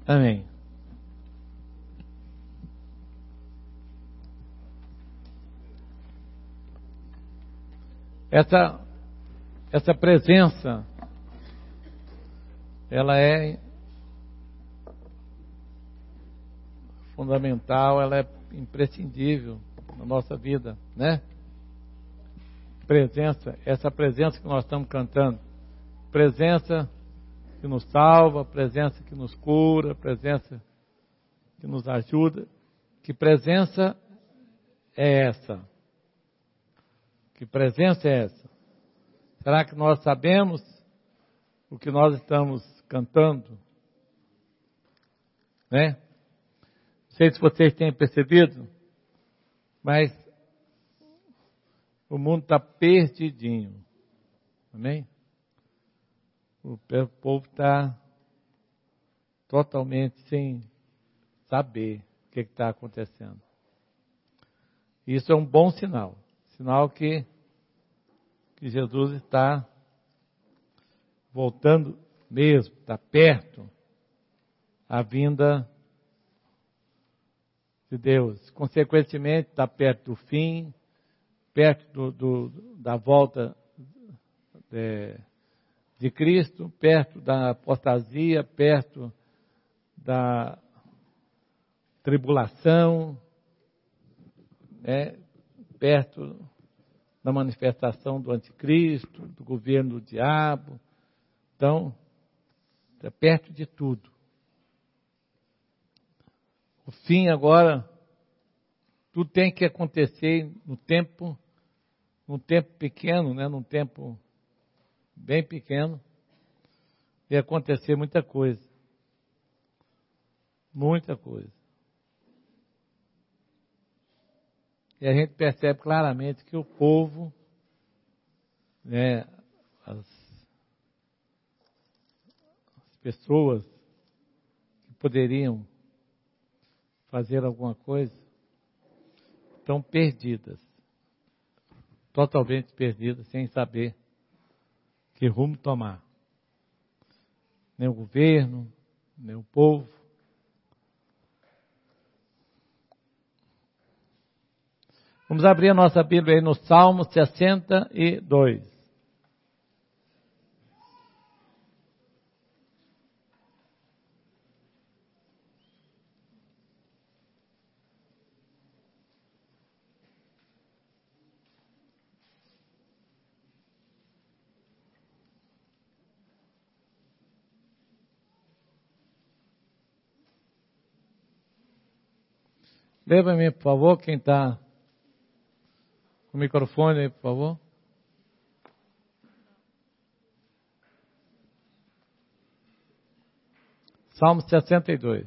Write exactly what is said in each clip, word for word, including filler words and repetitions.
Amém. Essa, essa presença, ela é fundamental, ela é imprescindível na nossa vida, né? Presença, essa presença que nós estamos cantando, presença que nos salva, presença que nos cura, presença que nos ajuda. Que presença é essa? Que presença é essa? Será que nós sabemos o que nós estamos cantando? Né? Não sei se vocês têm percebido, mas o mundo está perdidinho. Amém? O povo está totalmente sem saber o que está acontecendo. Isso é um bom sinal. Sinal que, que Jesus está voltando mesmo, está perto a vinda de Deus. Consequentemente, está perto do fim, perto do, do, da volta de, de Cristo, perto da apostasia, perto da tribulação, né? Perto da manifestação do anticristo, do governo do diabo. Então, é perto de tudo. O fim agora, tudo tem que acontecer no tempo, num tempo pequeno, né? Num tempo bem pequeno, e acontecer muita coisa. Muita coisa. E a gente percebe claramente que o povo, né, as, as pessoas que poderiam fazer alguma coisa, estão perdidas. Totalmente perdidas, sem saber que rumo tomar. Nem o governo, nem o povo. Vamos abrir a nossa Bíblia aí no Salmo sessenta e dois. Lê para mim, por favor, quem está com o microfone aí, por favor. Salmo sessenta e dois.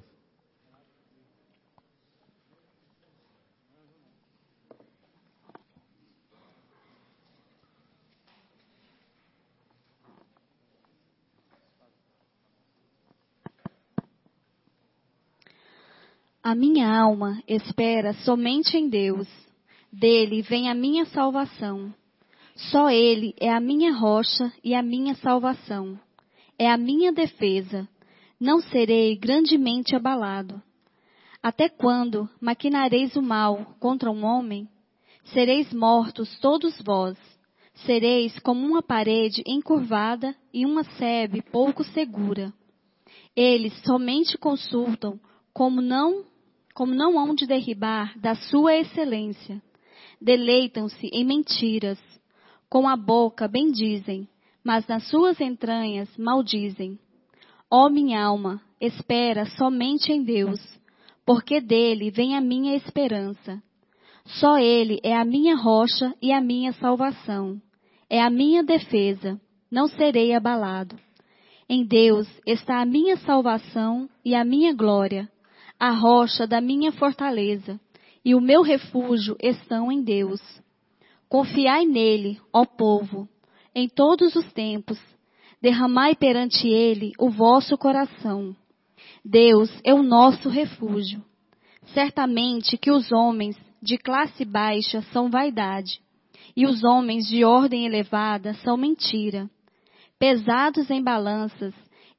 A minha alma espera somente em Deus. Dele vem a minha salvação. Só Ele é a minha rocha e a minha salvação. É a minha defesa. Não serei grandemente abalado. Até quando maquinareis o mal contra um homem? Sereis mortos todos vós. Sereis como uma parede encurvada e uma sebe pouco segura. Eles somente consultam como não, como não hão de derribar da sua excelência. Deleitam-se em mentiras. Com a boca bendizem, mas nas suas entranhas maldizem. Ó minha alma, espera somente em Deus, porque dele vem a minha esperança. Só Ele é a minha rocha e a minha salvação. É a minha defesa, não serei abalado. Em Deus está a minha salvação e a minha glória, a rocha da minha fortaleza, e o meu refúgio estão em Deus. Confiai nele, ó povo, em todos os tempos. Derramai perante ele o vosso coração. Deus é o nosso refúgio. Certamente que os homens de classe baixa são vaidade, e os homens de ordem elevada são mentira. Pesados em balanças,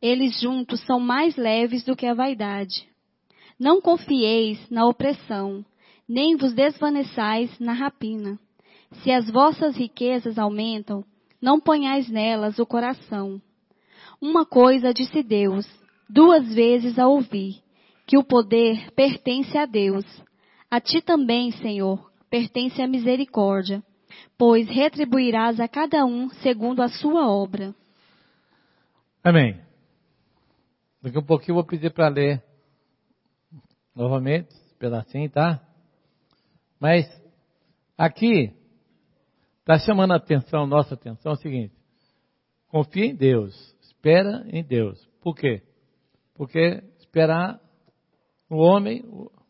Eles juntos são mais leves do que a vaidade. Não confieis na opressão, nem vos desvaneçais na rapina. Se as vossas riquezas aumentam, não ponhais nelas o coração. Uma coisa disse Deus, duas vezes a ouvi, que o poder pertence a Deus. A ti também, Senhor, pertence a misericórdia, pois retribuirás a cada um segundo a sua obra. Amém. Daqui a um pouquinho eu vou pedir para ler novamente, esse pedacinho, tá? Mas aqui está chamando a atenção, nossa atenção, é o seguinte: confia em Deus, espera em Deus. Por quê? Porque esperar no homem,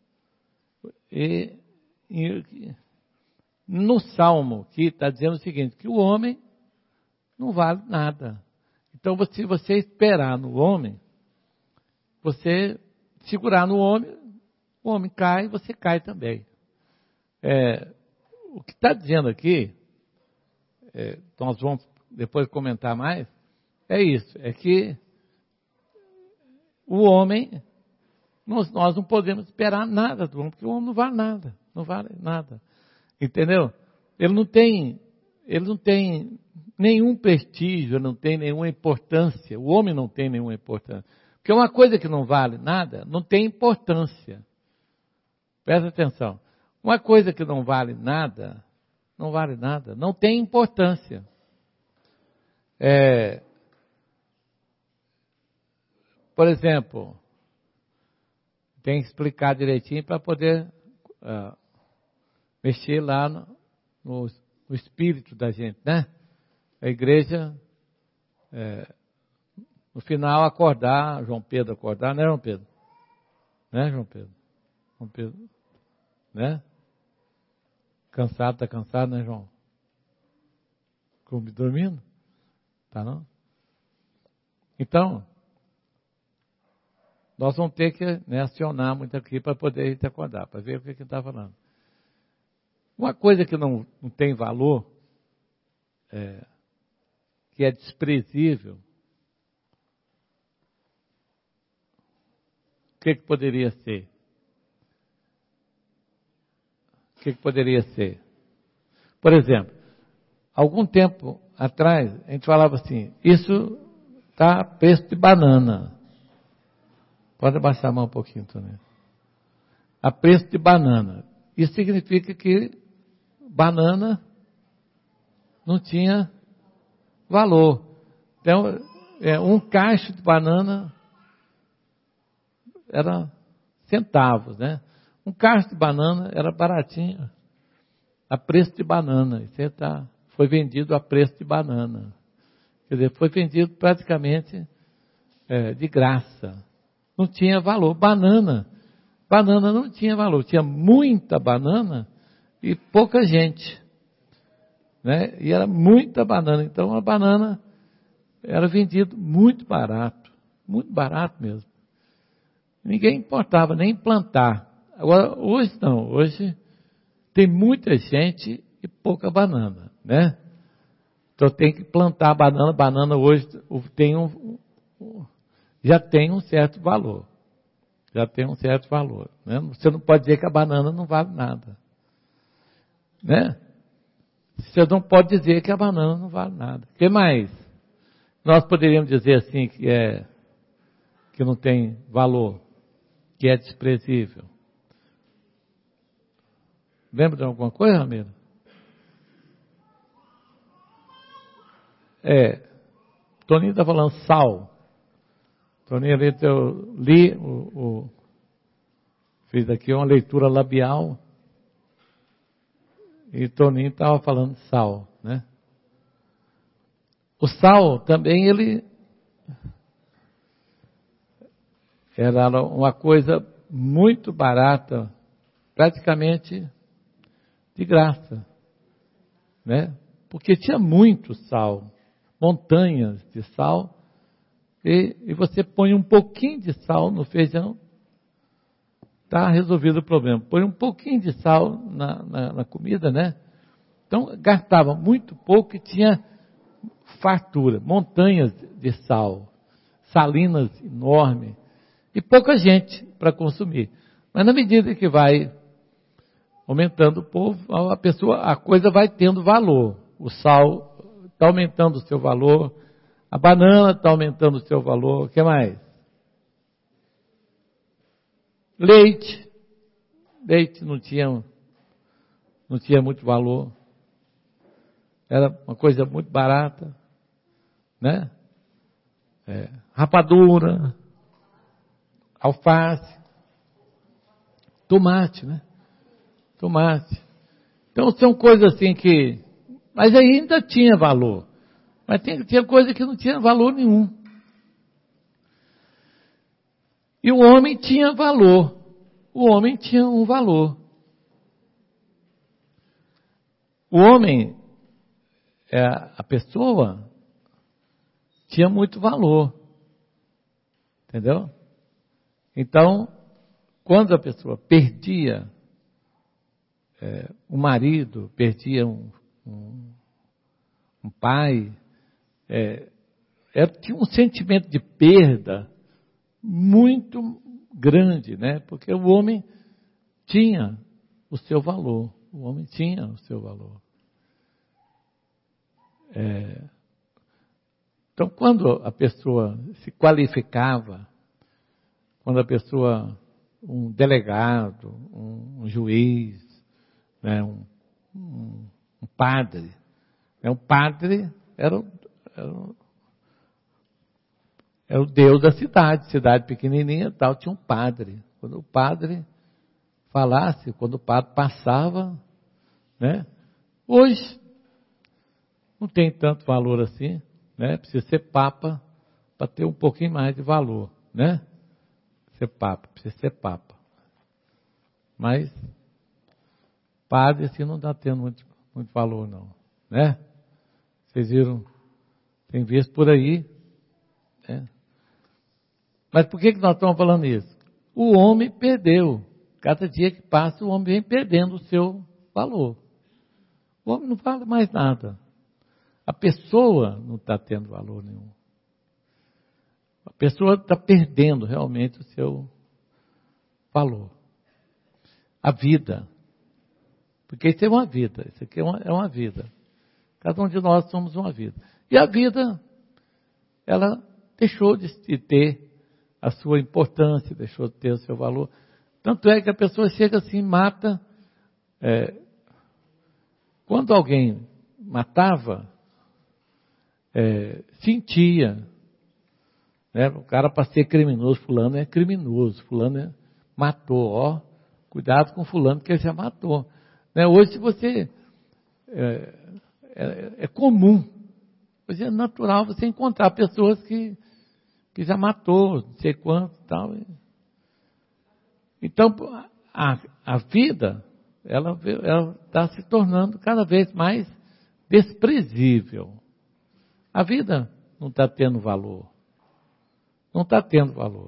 e, e no Salmo que está dizendo o seguinte, que o homem não vale nada. Então, se você esperar no homem, você segurar no homem, o homem cai, você cai também. É, o que está dizendo aqui, é, nós vamos depois comentar mais, é isso, é que o homem, nós, nós não podemos esperar nada do homem, porque o homem não vale nada, não vale nada, entendeu? Ele não tem, ele não tem nenhum prestígio, não tem nenhuma importância, o homem não tem nenhuma importância, porque uma coisa que não vale nada, não tem importância, presta atenção, uma coisa que não vale nada, não vale nada, não tem importância. É, por exemplo, tem que explicar direitinho para poder uh, mexer lá no, no, no espírito da gente, né? A igreja, é, no final, acordar, João Pedro acordar, né, João Pedro? Né, João Pedro? João Pedro, né? Cansado, tá cansado, né, João? Ficou dormindo? Tá não? Então, nós vamos ter que, né, acionar muito aqui para poder a gente acordar, para ver o que ele está falando. Uma coisa que não, não tem valor, é, que é desprezível, o que, que poderia ser? O que, que poderia ser? Por exemplo, algum tempo atrás, a gente falava assim, isso está a preço de banana. Pode abaixar a mão um pouquinho, Tony. A preço de banana. Isso significa que banana não tinha valor. Então, é, um cacho de banana era centavos, né? Um cacho de banana era baratinho, a preço de banana. Isso tá, foi vendido a preço de banana. Quer dizer, foi vendido praticamente é, de graça. Não tinha valor. Banana, banana não tinha valor. Tinha muita banana e pouca gente, né? E era muita banana. Então a banana era vendida muito barato, muito barato mesmo. Ninguém importava nem plantar. Agora, hoje não, hoje tem muita gente e pouca banana, né? Então tem que plantar banana, banana hoje tem um, já tem um certo valor, já tem um certo valor, né? Você não pode dizer que a banana não vale nada, né? Você não pode dizer que a banana não vale nada. O que mais? Nós poderíamos dizer assim que é, que não tem valor, que é desprezível. Lembra de alguma coisa, Ramiro? É, Toninho está falando sal. Toninho, eu li, o, o, fiz aqui uma leitura labial, e Toninho estava falando sal, né? O sal também, ele era uma coisa muito barata, praticamente de graça, né? Porque tinha muito sal, montanhas de sal, e, e você põe um pouquinho de sal no feijão, está resolvido o problema. Põe um pouquinho de sal na, na, na comida, né? Então, gastava muito pouco e tinha fartura, montanhas de sal. salinas enorme e pouca gente para consumir. Mas na medida que vai aumentando o povo, a pessoa, a coisa vai tendo valor. O sal está aumentando o seu valor, a banana está aumentando o seu valor. O que mais? Leite. Leite não tinha, não tinha muito valor. Era uma coisa muito barata, né? É, rapadura, alface, tomate, né? Tomate. Então são coisas assim que... Mas ainda tinha valor. Mas tinha, tinha coisa que não tinha valor nenhum. E o homem tinha valor. O homem tinha um valor. O homem, é, a pessoa, tinha muito valor. Entendeu? Então, quando a pessoa perdia é, um marido, perdia um, um, um pai, é, é, tinha um sentimento de perda muito grande, né? Porque o homem tinha o seu valor. O homem tinha o seu valor. É, então, quando a pessoa se qualificava, quando a pessoa, um delegado, um, um juiz, né, um, um, um padre, né, um padre era, era, era o Deus da cidade, cidade pequenininha e tal, tinha um padre. Quando o padre falasse, quando o padre passava, né, hoje não tem tanto valor assim, né, precisa ser papa para ter um pouquinho mais de valor, né? Ser papa, precisa ser papa. Mas padre assim não está tendo muito, muito valor não, né? Vocês viram, tem visto por aí, né? Mas por que, que nós estamos falando isso? O homem perdeu. Cada dia que passa o homem vem perdendo o seu valor. O homem não vale mais nada. A pessoa não está tendo valor nenhum. A pessoa está perdendo realmente o seu valor. A vida. Porque isso é uma vida. Isso aqui é uma, é uma vida. Cada um de nós somos uma vida. E a vida, ela deixou de ter a sua importância, deixou de ter o seu valor. Tanto é que a pessoa chega assim, mata. É, quando alguém matava, é, sentia. Né? O cara, para ser criminoso, fulano é criminoso, fulano é, matou, ó, cuidado com fulano que ele já matou. Né? Hoje, se você, é, é, é comum, hoje é natural você encontrar pessoas que, que já matou, não sei quanto e tal. Então, a, a vida, ela está se tornando cada vez mais desprezível. A vida não está tendo valor. Não está tendo valor.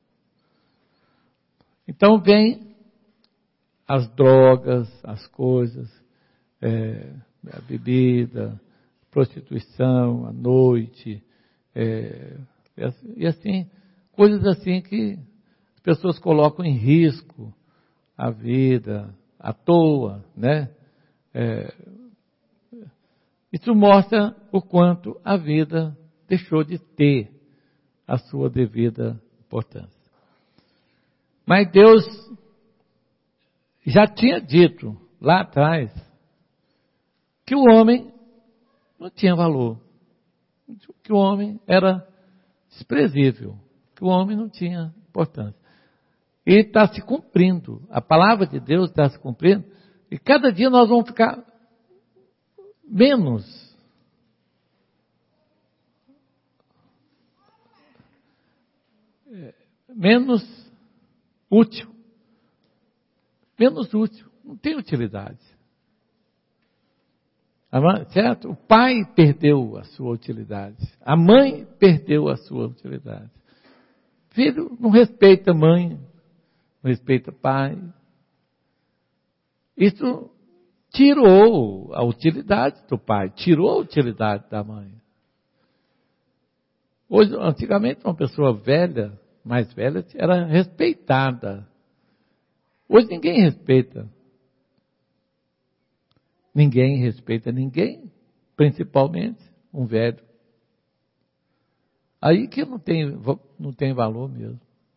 Então vem as drogas, as coisas, é, a bebida, a prostituição, a noite, é, e assim, coisas assim que as pessoas colocam em risco a vida, à toa, né? É, isso mostra o quanto a vida deixou de ter a sua devida importância. Mas Deus já tinha dito lá atrás que o homem não tinha valor, que o homem era desprezível, que o homem não tinha importância. E está se cumprindo, a palavra de Deus está se cumprindo, e cada dia nós vamos ficar menos menos útil. Menos útil. Não tem utilidade. Certo? O pai perdeu a sua utilidade. A mãe perdeu a sua utilidade. Filho não respeita a mãe, não respeita o pai. Isso tirou a utilidade do pai, tirou a utilidade da mãe. Hoje, antigamente, uma pessoa velha, mais velha, era respeitada. Hoje ninguém respeita. Ninguém respeita ninguém, principalmente um velho. Aí que não tem, não tem valor mesmo.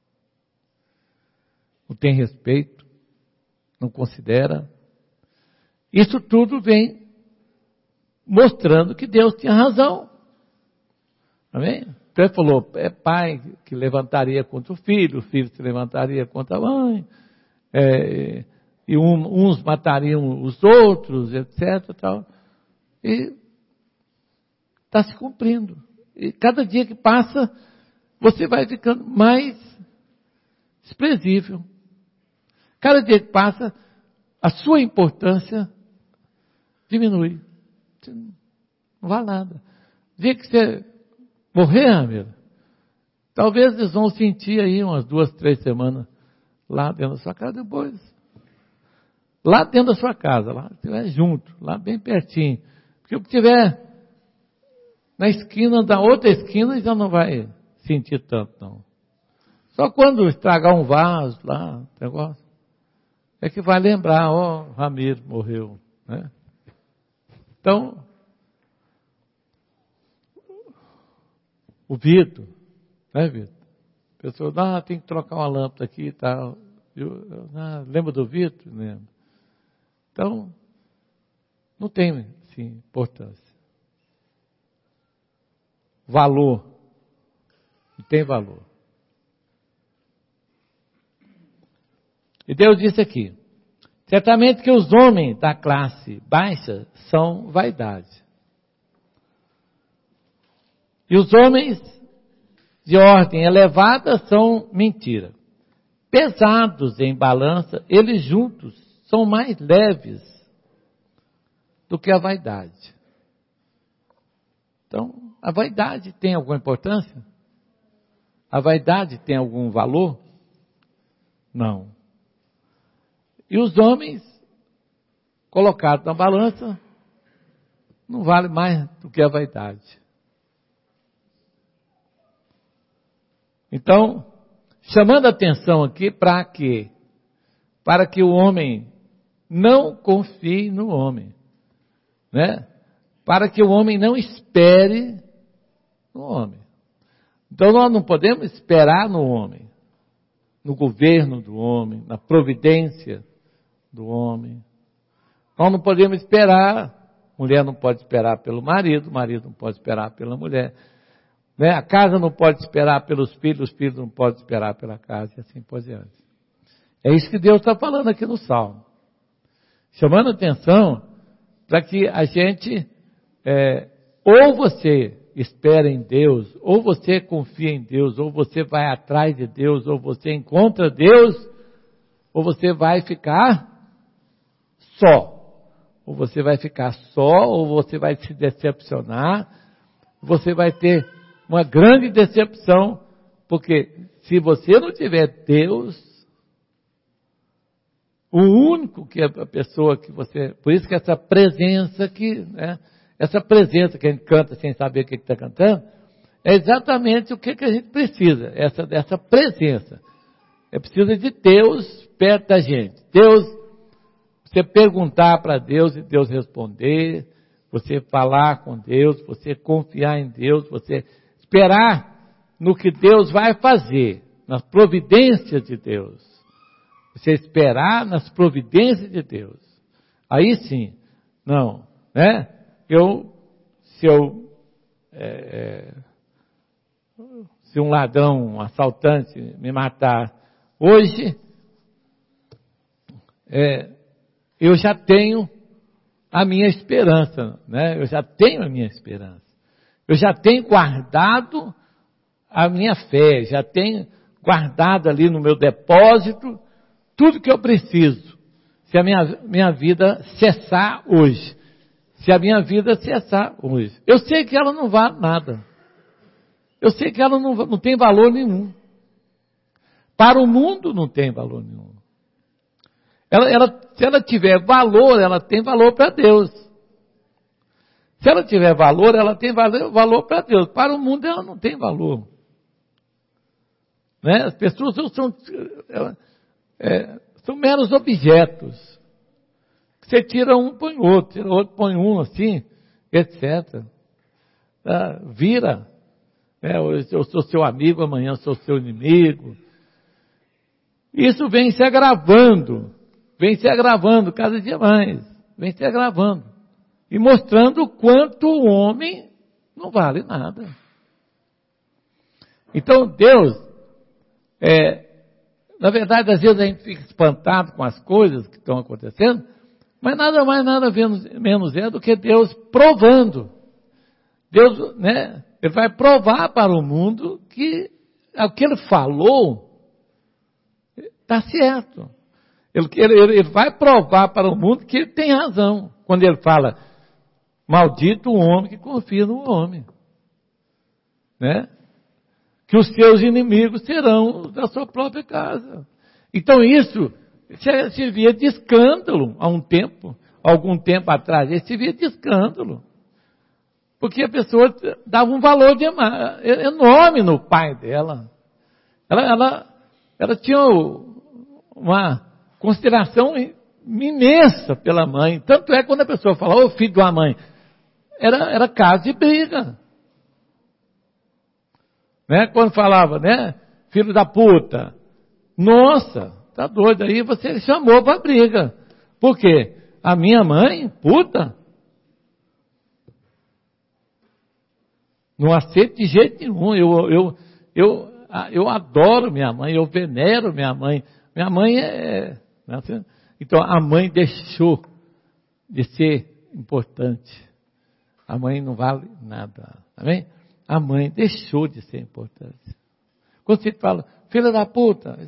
Não tem respeito, não considera. Isso tudo vem mostrando que Deus tinha razão. Amém? Então ele falou, é pai que levantaria contra o filho, o filho se levantaria contra a mãe, é, e um, uns matariam os outros, etcétera. Tal. E está se cumprindo. E cada dia que passa, você vai ficando mais desprezível. Cada dia que passa, a sua importância diminui. Não vale nada. O dia que você morrer, amigo, talvez eles vão sentir aí umas duas, três semanas lá dentro da sua casa depois. Lá dentro da sua casa, lá estiver junto, lá bem pertinho. Porque o que tiver na esquina, da outra esquina, já não vai sentir tanto, não. Só quando estragar um vaso lá, negócio, é que vai lembrar, ó, oh, Ramiro morreu, né? Então, o Vitor, né, Vitor? A pessoa, ah, tem que trocar uma lâmpada aqui e tal. Eu, eu, ah, lembra do Vitor? Lembro. Então, não tem, sim, importância. Valor. Não tem valor. E Deus disse aqui, certamente que os homens da classe baixa são vaidade. E os homens de ordem elevada são mentira. Pesados em balança, eles juntos são mais leves do que a vaidade. Então, a vaidade tem alguma importância? A vaidade tem algum valor? Não. E os homens colocados na balança não vale mais do que a vaidade. Então, chamando a atenção aqui para quê? Para que o homem não confie no homem, né? Para que o homem não espere no homem. Então nós não podemos esperar no homem, no governo do homem, na providência do homem. Nós não podemos esperar, mulher não pode esperar pelo marido, o marido não pode esperar pela mulher. Né? A casa não pode esperar pelos filhos, os filhos não podem esperar pela casa, e assim por diante. É isso que Deus está falando aqui no Salmo. Chamando a atenção para que a gente, é, ou você espera em Deus, ou você confia em Deus, ou você vai atrás de Deus, ou você encontra Deus, ou você vai ficar só. Ou você vai ficar só, ou você vai se decepcionar, você vai ter uma grande decepção, porque se você não tiver Deus, o único que é a pessoa que você... Por isso que essa presença que, né, essa presença que a gente canta sem saber o que está cantando, é exatamente o que, que a gente precisa, essa, dessa presença. É preciso de Deus perto da gente. Deus, você perguntar para Deus e Deus responder, você falar com Deus, você confiar em Deus, você esperar no que Deus vai fazer, nas providências de Deus. Você esperar nas providências de Deus. Aí sim, não, né? Eu, se eu, é, se um ladrão, um assaltante me matar hoje, é, eu já tenho a minha esperança, né? Eu já tenho a minha esperança. Eu já tenho guardado a minha fé, já tenho guardado ali no meu depósito tudo que eu preciso. Se a minha, minha vida cessar hoje. Se a minha vida cessar hoje. Eu sei que ela não vale nada. Eu sei que ela não, não tem valor nenhum. Para o mundo não tem valor nenhum. Ela, ela, se ela tiver valor, ela tem valor para Deus. Se ela tiver valor, ela tem valor, valor para Deus. Para o mundo, ela não tem valor. Né? As pessoas são, é, são meros objetos. Você tira um, põe outro, tira outro, põe um, assim, etcétera. Ah, vira. Né? Eu sou seu amigo, amanhã eu sou seu inimigo. Isso vem se agravando. Vem se agravando cada dia mais. Vem se agravando. E mostrando o quanto o homem não vale nada. Então, Deus, é, na verdade, às vezes a gente fica espantado com as coisas que estão acontecendo, mas nada mais, nada menos, menos é do que Deus provando. Deus, né, ele vai provar para o mundo que o que ele falou está certo. Ele, ele, ele vai provar para o mundo que ele tem razão. Quando ele fala, maldito o homem que confia no homem. Né? Que os seus inimigos serão da sua própria casa. Então isso servia de escândalo há um tempo, algum tempo atrás, isso servia de escândalo. Porque a pessoa dava um valor de, enorme no pai dela. Ela, ela, ela tinha uma consideração imensa pela mãe. Tanto é que quando a pessoa fala, ô filho de uma mãe, era, era caso de briga. Né? Quando falava, né, filho da puta, nossa, tá doido aí, você chamou para briga. Por quê? A minha mãe, puta, não aceito de jeito nenhum. Eu, eu, eu, eu adoro minha mãe, eu venero minha mãe. Minha mãe é... Então, a mãe deixou de ser importante. A mãe não vale nada. Amém? A mãe deixou de ser importante. Quando você fala, filha da puta,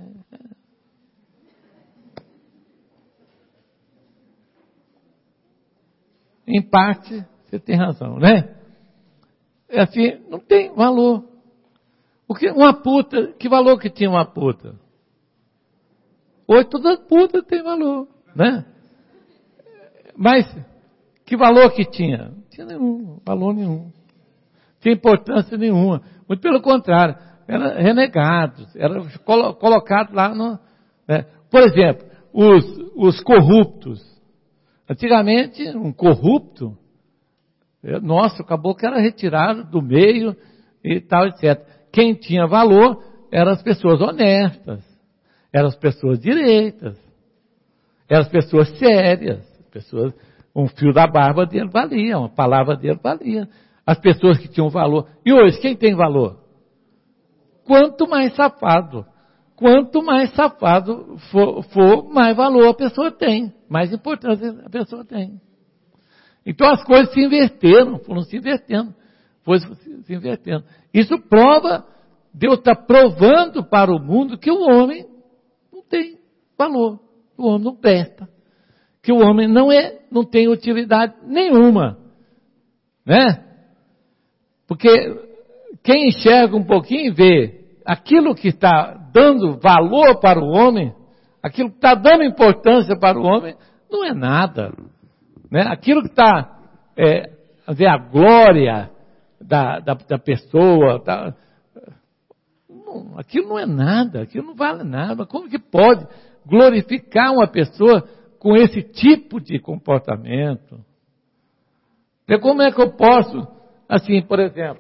em parte, você tem razão, né? É assim, não tem valor. Porque uma puta, que valor que tinha uma puta? Hoje todas as putas têm valor, né? Mas, que valor que tinha? Não tinha nenhum, valor nenhum. Não tinha importância nenhuma. Muito pelo contrário, eram renegados, eram colocados lá no... Né? Por exemplo, os, os corruptos. Antigamente, um corrupto, nossa, acabou que era retirado do meio e tal, etcétera. Quem tinha valor eram as pessoas honestas, eram as pessoas direitas, eram as pessoas sérias, pessoas, um fio da barba dele valia, uma palavra dele valia. As pessoas que tinham valor. E hoje, quem tem valor? Quanto mais safado, quanto mais safado for, for, mais valor a pessoa tem, mais importância a pessoa tem. Então as coisas se inverteram, foram se invertendo, foram se invertendo. Isso prova, Deus está provando para o mundo que o homem não tem valor, o homem não presta, que o homem não é, não tem utilidade nenhuma, né? Porque quem enxerga um pouquinho vê aquilo que está dando valor para o homem, aquilo que está dando importância para o homem, não é nada. Né? Aquilo que está, é, a glória da, da, da pessoa, tá, não, aquilo não é nada, aquilo não vale nada. Como que pode glorificar uma pessoa com esse tipo de comportamento? E como é que eu posso, assim, por exemplo,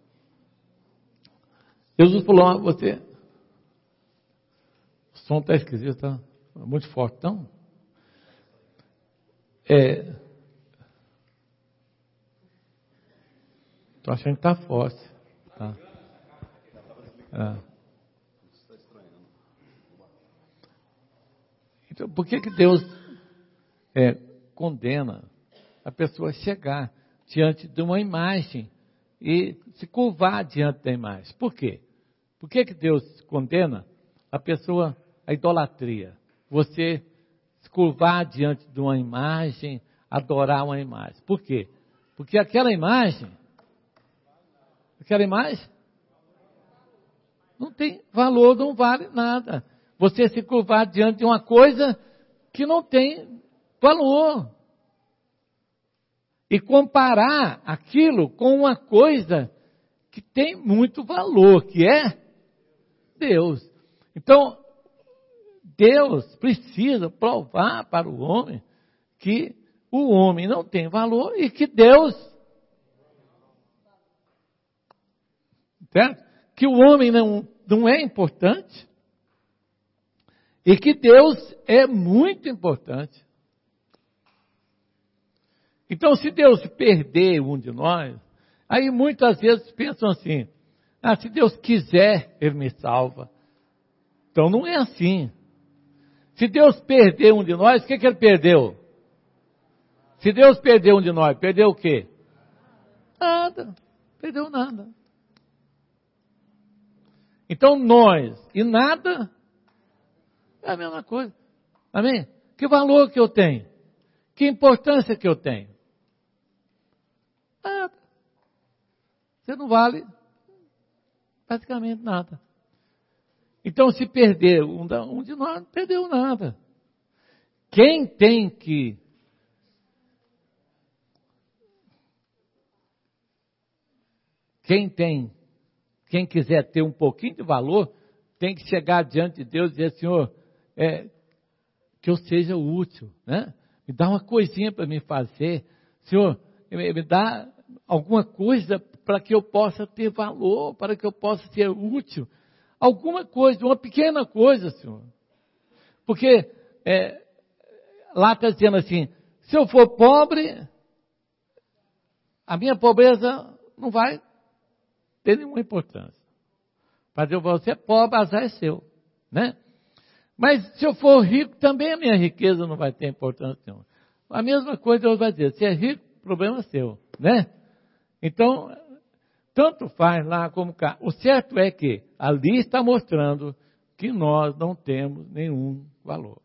Jesus falou, você, o som está esquisito, está muito forte, então... É, estou achando que está forte. Tá. É. Então, por que que Deus é, condena a pessoa chegar diante de uma imagem e se curvar diante da imagem? Por quê? Por que que Deus condena a pessoa à idolatria? Você se curvar diante de uma imagem, adorar uma imagem. Por quê? Porque aquela imagem, aquela imagem não tem valor, não vale nada. Você se curvar diante de uma coisa que não tem valor. e comparar aquilo com uma coisa que tem muito valor, que é Deus. Então, Deus precisa provar para o homem que o homem não tem valor e que Deus, certo? Que o homem não, não é importante e que Deus é muito importante. Então, se Deus perder um de nós, aí muitas vezes pensam assim, ah, se Deus quiser, Ele me salva. Então não é assim. Se Deus perder um de nós, o que, que Ele perdeu? Se Deus perder um de nós, perdeu o quê? Nada. Perdeu nada. Então nós e nada é a mesma coisa. Amém? Que valor que eu tenho? Que importância que eu tenho? Nada. Você não vale praticamente nada. Então, se perder um, um de nós, não perdeu nada. Quem tem que quem tem, quem quiser ter um pouquinho de valor, tem que chegar diante de Deus e dizer, Senhor, é, que eu seja útil, né? Me dá uma coisinha para me fazer. Senhor, me, me dá alguma coisa para que eu possa ter valor, para que eu possa ser útil. Alguma coisa, uma pequena coisa, Senhor. Porque é, lá está dizendo assim, se eu for pobre, a minha pobreza não vai ter nenhuma importância. Mas eu vou ser pobre, azar é seu, né? Mas se eu for rico, também a minha riqueza não vai ter importância nenhuma. A mesma coisa Deus vai dizer, se é rico, problema é seu, né? Então, tanto faz lá como cá. O certo é que ali está mostrando que nós não temos nenhum valor.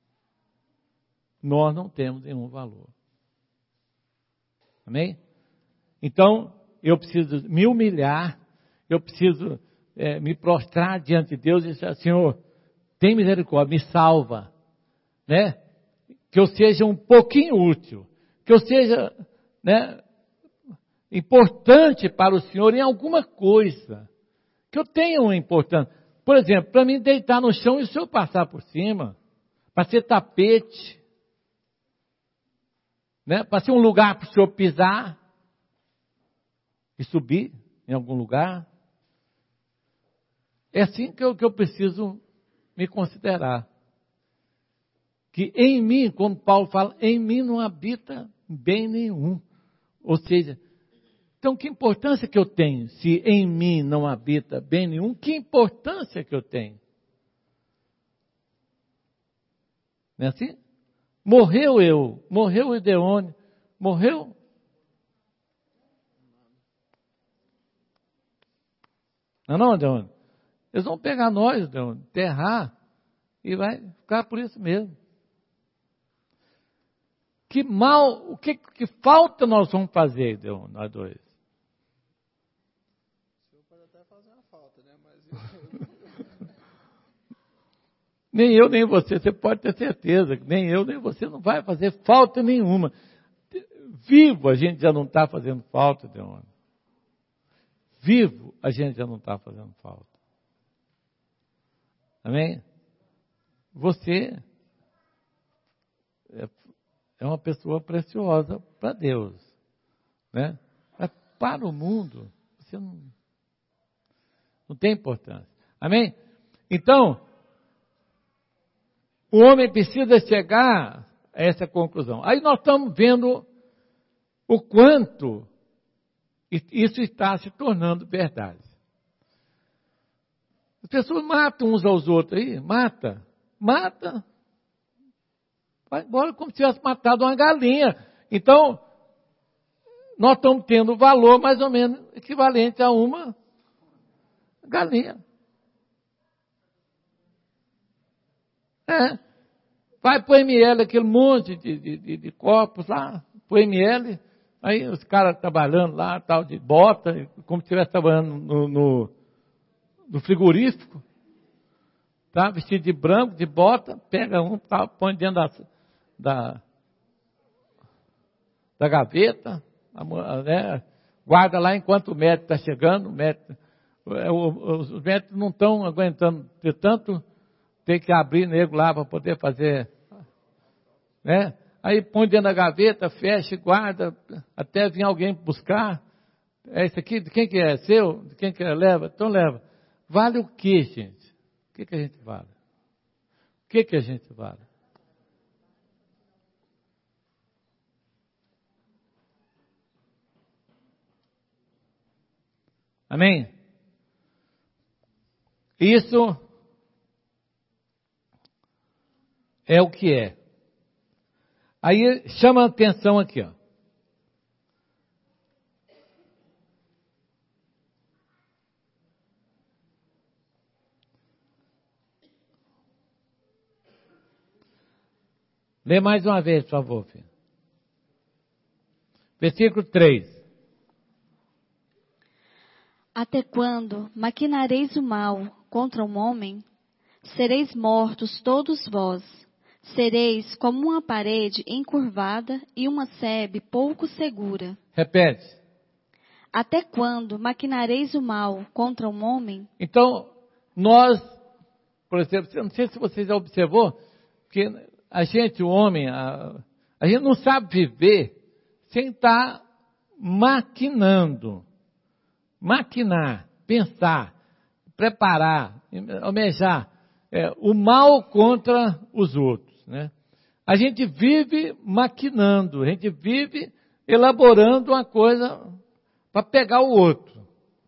Nós não temos nenhum valor. Amém? Então, eu preciso me humilhar, eu preciso é, me prostrar diante de Deus e dizer, Senhor, tem misericórdia, me salva, né? Que eu seja um pouquinho útil, que eu seja, né, importante para o Senhor em alguma coisa, que eu tenha uma importância. Por exemplo, para mim deitar no chão e o Senhor passar por cima, para ser tapete, né, para ser um lugar para o Senhor pisar e subir em algum lugar. É assim que eu, que eu preciso me considerar. Que em mim, como Paulo fala, em mim não habita bem nenhum. Ou seja, então que importância que eu tenho se em mim não habita bem nenhum? Que importância que eu tenho? Não é assim? Morreu eu, morreu o Ideone, morreu. Não é não, Ideone? Eles vão pegar nós, Ideone, enterrar e vai ficar por isso mesmo. Que mal, o que, que falta nós vamos fazer, Ideone, nós dois? O senhor pode até fazer uma falta, né? Mas Nem eu, nem você, você pode ter certeza, que nem eu, nem você não vai fazer falta nenhuma. Vivo a gente já não está fazendo falta, Deone. Vivo a gente já não está fazendo falta. Amém? Você é, é uma pessoa preciosa para Deus, né? Mas para o mundo, você não, não tem importância. Amém? Então, o homem precisa chegar a essa conclusão. Aí nós estamos vendo o quanto isso está se tornando verdade. As pessoas matam uns aos outros aí, mata, mata, vai embora como se tivesse matado uma galinha. Então, nós estamos tendo valor mais ou menos equivalente a uma galinha. É. Vai para o M L, aquele monte de, de, de, de corpos lá, para o M L, aí os caras trabalhando lá, tal, de bota, como se estivesse trabalhando no, no, no frigorífico, tá? Vestido de branco, de bota, pega um, tá, põe dentro da, da, da gaveta, né? Guarda lá enquanto o médico está chegando. O médico, os médicos não estão aguentando de tanto ter que abrir nego lá para poder fazer, né? Aí põe dentro da gaveta, fecha, guarda, até vir alguém buscar. É isso aqui, de quem que é? Seu? De quem que é? Leva? Então leva. Vale o que, gente? O que que a gente vale? O que que a gente vale? Amém? Isso é o que é. Aí chama a atenção aqui, ó. Lê mais uma vez, por favor, filho. Versículo três. Até quando maquinareis o mal contra um homem? Sereis mortos todos vós. Sereis como uma parede encurvada e uma sebe pouco segura. Repete. Até quando maquinareis o mal contra um homem? Então, nós, por exemplo, não sei se você já observou, que a gente, o homem, a, a gente não sabe viver sem estar maquinando. Maquinar, pensar, preparar, almejar é, o mal contra os outros, né? A gente vive maquinando, a gente vive elaborando uma coisa para pegar o outro,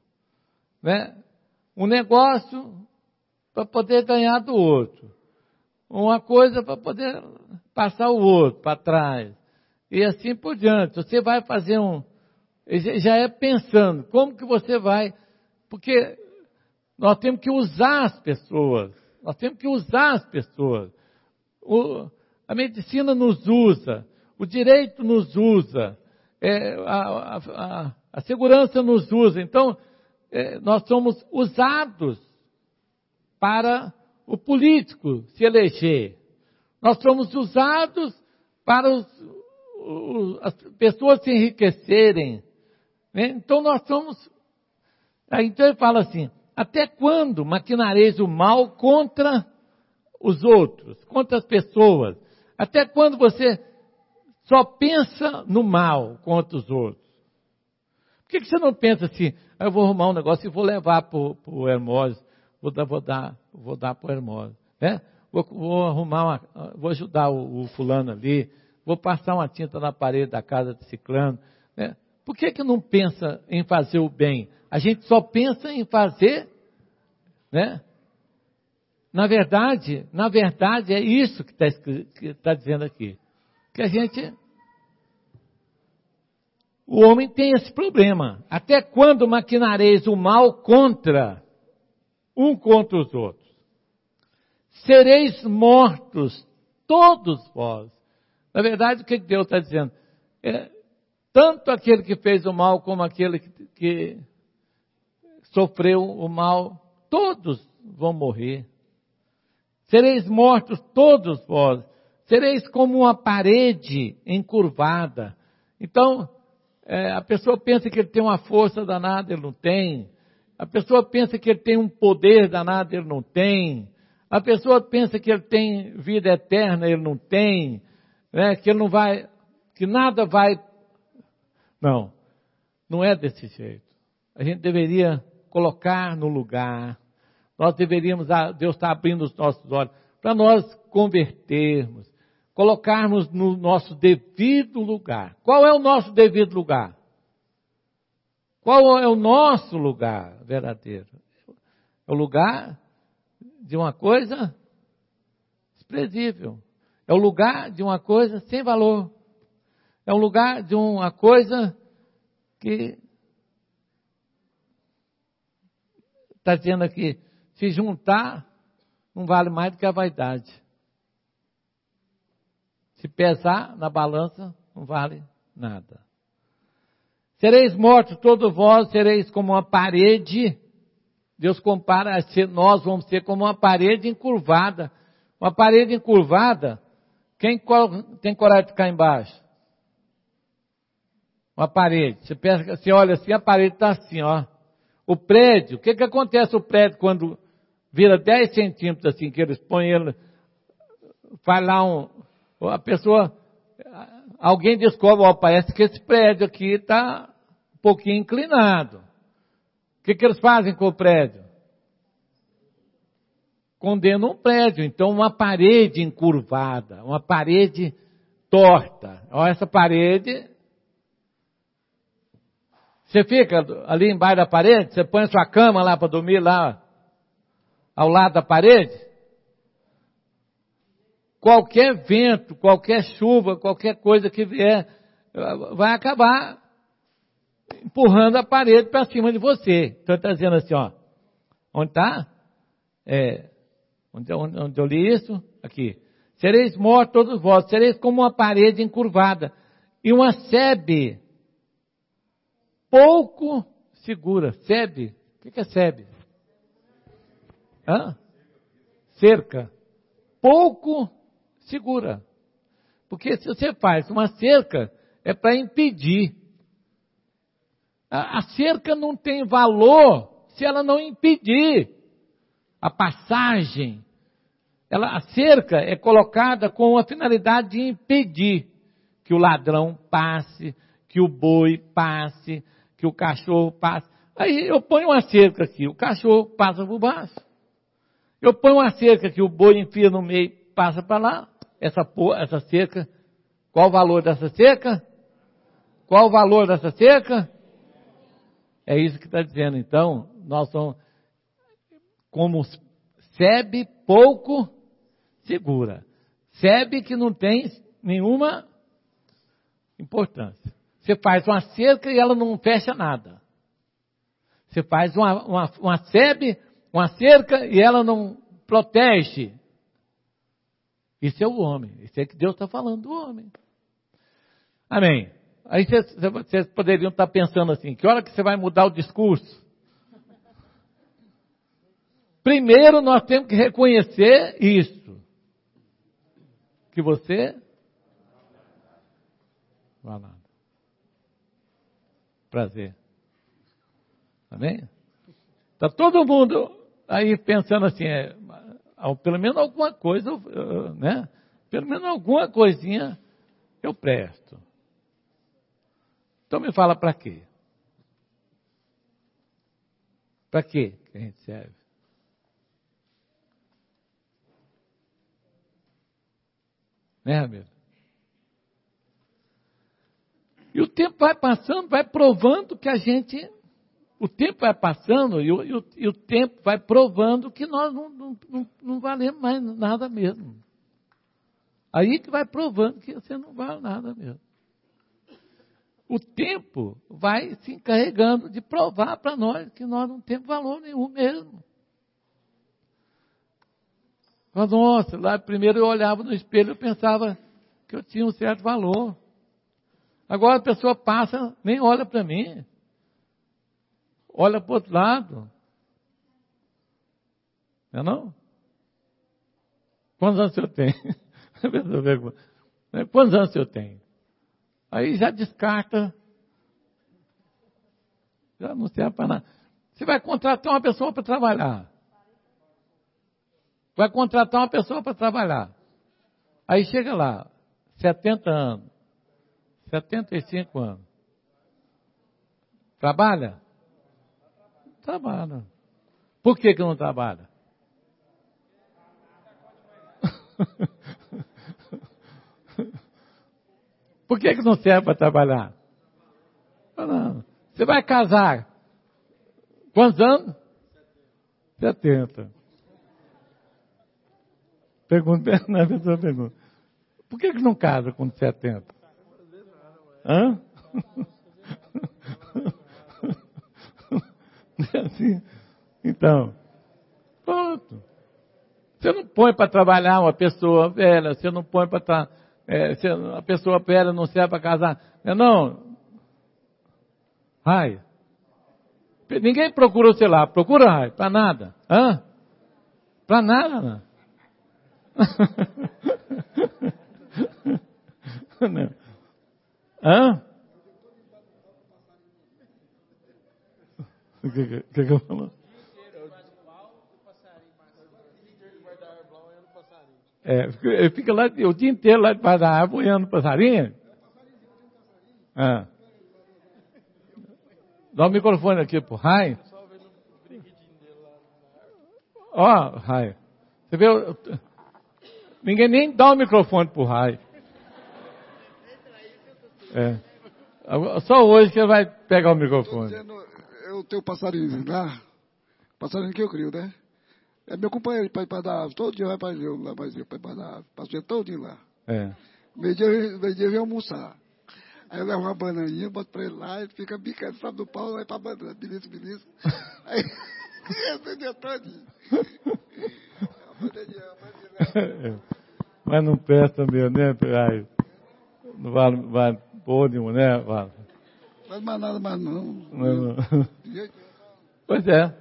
né? Um negócio para poder ganhar do outro, uma coisa para poder passar o outro para trás, e assim por diante. Você vai fazer um... Já é pensando, como que você vai... Porque nós temos que usar as pessoas, nós temos que usar as pessoas. O, a medicina nos usa, o direito nos usa, é, a, a, a segurança nos usa. Então, é, nós somos usados para o político se eleger. Nós somos usados para os, os, as pessoas se enriquecerem. Né? Então nós somos... Aí, então ele fala assim, até quando maquinareis o mal contra os outros, contra as pessoas? Até quando você só pensa no mal contra os outros? Por que, que você não pensa assim, ah, eu vou arrumar um negócio e vou levar para o Hermógenes, vou dar, vou dar, vou dar para o Hermógenes, né? Vou, vou arrumar uma, vou ajudar o, o fulano ali, vou passar uma tinta na parede da casa de ciclano, né? Por que que não pensa em fazer o bem? A gente só pensa em fazer, né? Na verdade, na verdade é isso que está que tá dizendo aqui. Que a gente, o homem tem esse problema. Até quando maquinareis o mal contra, um contra os outros? Sereis mortos, todos vós. Na verdade, o que Deus está dizendo? É, tanto aquele que fez o mal como aquele que, que sofreu o mal, todos vão morrer. Sereis mortos todos vós. Sereis como uma parede encurvada. Então, é, a pessoa pensa que ele tem uma força danada, ele não tem. A pessoa pensa que ele tem um poder danado, ele não tem. A pessoa pensa que ele tem vida eterna, ele não tem. Né? Que ele não vai, que nada vai... Não, não é desse jeito. A gente deveria colocar no lugar. Nós deveríamos, Deus está abrindo os nossos olhos para nós convertermos, colocarmos no nosso devido lugar. Qual é o nosso devido lugar? Qual é o nosso lugar verdadeiro? É o lugar de uma coisa desprezível. É o lugar de uma coisa sem valor. É um lugar de uma coisa que está dizendo aqui, se juntar, não vale mais do que a vaidade. Se pesar na balança, não vale nada. Sereis mortos todos vós, sereis como uma parede. Deus compara a ser, nós vamos ser como uma parede encurvada. Uma parede encurvada, quem tem coragem de ficar embaixo? Uma parede. Você pensa, você olha assim, a parede está assim, ó. O prédio, o que que acontece o prédio quando vira dez centímetros assim, que eles põem ele, faz lá um, a pessoa, alguém descobre, ó, parece que esse prédio aqui está um pouquinho inclinado. O que que eles fazem com o prédio? Condenam um prédio. Então, uma parede encurvada, uma parede torta. Ó, essa parede, você fica ali embaixo da parede, você põe a sua cama lá para dormir lá, ao lado da parede. Qualquer vento, qualquer chuva, qualquer coisa que vier, vai acabar empurrando a parede para cima de você. Então está dizendo assim, ó, onde está? É, onde, onde, onde eu li isso? Aqui. Sereis mortos todos vós, sereis como uma parede encurvada e uma sebe pouco segura. Sebe? O que é sebe? Hã? Cerca. Pouco segura. Porque se você faz uma cerca, é para impedir. A, a cerca não tem valor se ela não impedir a passagem. Ela, a cerca é colocada com a finalidade de impedir que o ladrão passe, que o boi passe, que o cachorro passe. Aí eu ponho uma cerca aqui, o cachorro passa por baixo. Eu ponho uma cerca que o boi enfia no meio, passa para lá. Essa, essa cerca, qual o valor dessa cerca? Qual o valor dessa cerca? É isso que está dizendo. Então, nós somos como sebe pouco segura. Sebe que não tem nenhuma importância. Você faz uma cerca e ela não fecha nada. Você faz uma, uma, uma sebe, uma cerca e ela não protege. Isso é o homem. Isso é que Deus está falando do homem. Amém. Aí vocês, vocês poderiam estar pensando assim, que hora que você vai mudar o discurso? Primeiro nós temos que reconhecer isso. Que você... Vai lá. Prazer. Amém? Está todo mundo aí pensando assim, é, pelo menos alguma coisa, né? Pelo menos alguma coisinha eu presto. Então me fala para quê? Para quê que a gente serve? Né, Ramiro? E o tempo vai passando, vai provando que a gente... O tempo vai passando e o, e o, e o tempo vai provando que nós não, não, não, não valemos mais nada mesmo. Aí que vai provando que você não vale nada mesmo. O tempo vai se encarregando de provar para nós que nós não temos valor nenhum mesmo. Mas, nossa, lá primeiro eu olhava no espelho e pensava que eu tinha um certo valor. Agora a pessoa passa, nem olha para mim. Olha para o outro lado. Não é não? Quantos anos eu tenho? Quantos anos eu tenho? Aí já descarta. Já não serve para nada. Você vai contratar uma pessoa para trabalhar. Vai contratar uma pessoa para trabalhar. Aí chega lá, setenta anos, setenta e cinco anos. Trabalha? Trabalha. Por que que não trabalha? Por que que não serve para trabalhar? Não. Você vai casar. Quantos anos? setenta. Pergunta, a pessoa pergunta. Por que que não casa com setenta? Hã? Assim, então, pronto. Você não põe para trabalhar uma pessoa velha, você não põe para estar, é, a pessoa velha não serve para casar. Não, não. Ai. Ninguém procura, sei lá, procura, ai, para nada. Hã? Para nada, não. Não. Hã? O que, que, que eu falo? É, ele fica lá o dia inteiro lá debaixo da árvore olhando passarinho. Ah. Dá o microfone aqui pro Rai. Ó, oh, Rai. Você vê, ninguém nem dá o microfone pro Rai. É. Só hoje que ele vai pegar o microfone. Dizendo, eu tenho passarinho lá, passarinho que eu crio, né? É meu companheiro para ir para dar árvore. Todo dia vai para eu, lá para ir para dar árvore. Passei todo dia lá. É. Meio dia, meio dia vem almoçar. Aí eu levo uma bananinha, boto para ele lá, ele fica bicando, sabe do pau, vai para a banana, belisco, belisco. Aí, esse é dia todinho. Mas não presta mesmo, né, Ai? Não vale, vale porra nenhuma, né? Vale. Não faz mais nada mais não. Não, não. Pois é.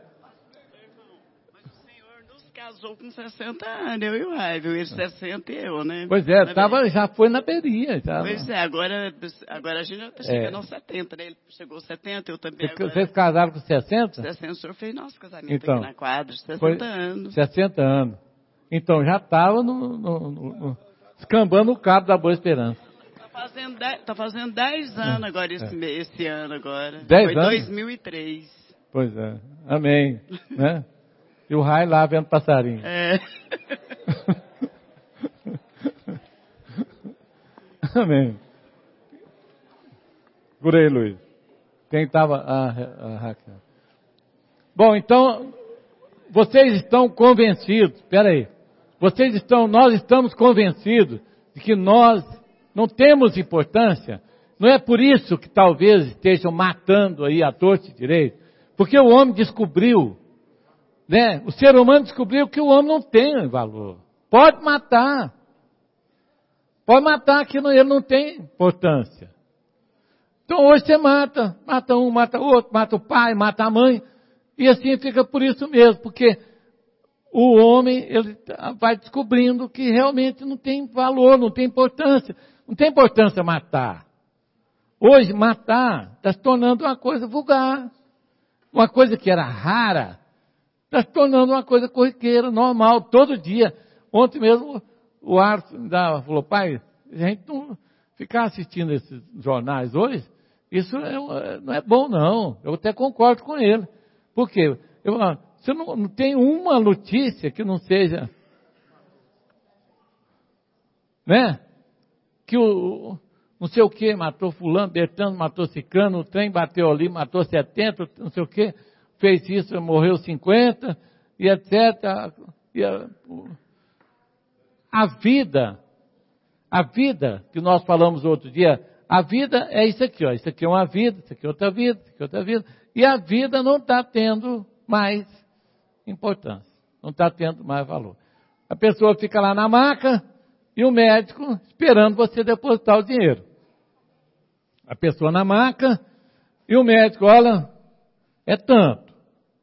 Casou com sessenta anos, eu e o Raio, ele sessenta e eu, né? Pois é, tava, já foi na beirinha. Já. Pois é, agora, agora a gente já está chegando é. aos setenta, né? Ele chegou aos setenta, eu também. Agora... Vocês casaram com sessenta? sessenta, o senhor fez nosso casamento então, aqui na quadra, sessenta foi anos. sessenta anos. Então já estava no, no, no, no, escambando o cabo da Boa Esperança. Está fazendo, tá fazendo dez anos agora, esse, é. esse ano agora. dez foi anos? dois mil e três. Pois é, amém. Né? E o Rai lá vendo passarinho. É. Amém. Por aí, Luiz. Quem estava? Ah, a Raquel. Bom, então, vocês estão convencidos, espera aí. Vocês estão, nós estamos convencidos de que nós não temos importância. Não é por isso que talvez estejam matando aí a torta e direito. Porque o homem descobriu, né? O ser humano descobriu que o homem não tem valor. Pode matar. Pode matar que ele não tem importância. Então hoje você mata. Mata um, mata o outro, mata o pai, mata a mãe. E assim fica por isso mesmo. Porque o homem ele vai descobrindo que realmente não tem valor, não tem importância. Não tem importância matar. Hoje matar está se tornando uma coisa vulgar. Uma coisa que era rara. Está se tornando uma coisa corriqueira, normal, todo dia. Ontem mesmo o Arthur falou, pai, a gente não ficar assistindo esses jornais hoje, isso é, não é bom não. Eu até concordo com ele. Por quê? Eu, você não, não tem uma notícia que não seja, né? Que o não sei o que, matou fulano, Bertano matou ciclano, o trem bateu ali, matou setenta, não sei o que, fez isso, morreu cinquenta, e etcétera. E a, a vida, a vida que nós falamos outro dia, a vida é isso aqui, ó, isso aqui é uma vida, isso aqui é outra vida, isso aqui é outra vida, e a vida não está tendo mais importância, não está tendo mais valor. A pessoa fica lá na maca e o médico esperando você depositar o dinheiro. A pessoa na maca e o médico, olha, é tanto.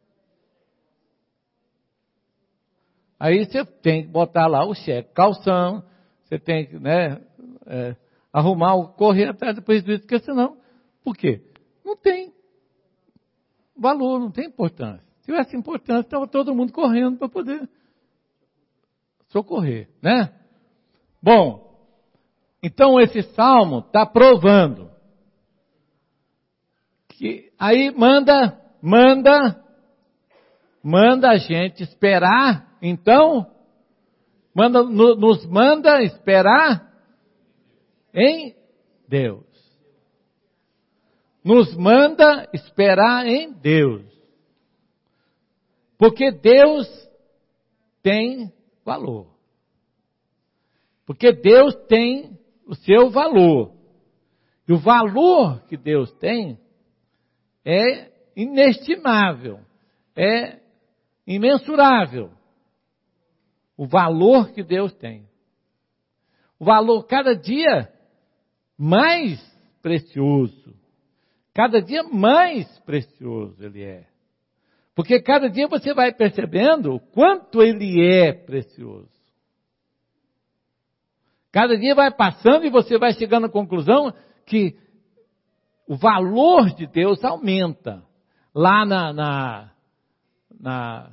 Aí você tem que botar lá o cheque, calção, você tem que, né, é, arrumar, o, correr atrás depois disso, porque senão, por quê? Não tem valor, não tem importância. Se tivesse importância, estava todo mundo correndo para poder socorrer, né? Bom, então esse salmo está provando que aí manda, manda, manda a gente esperar, então, manda, nos manda esperar em Deus. Nos manda esperar em Deus. Porque Deus tem valor. Porque Deus tem o seu valor. E o valor que Deus tem é inestimável, é imensurável. O valor que Deus tem. O valor cada dia mais precioso. Cada dia mais precioso ele é. Porque cada dia você vai percebendo o quanto ele é precioso. Cada dia vai passando e você vai chegando à conclusão que o valor de Deus aumenta. lá na, na, na,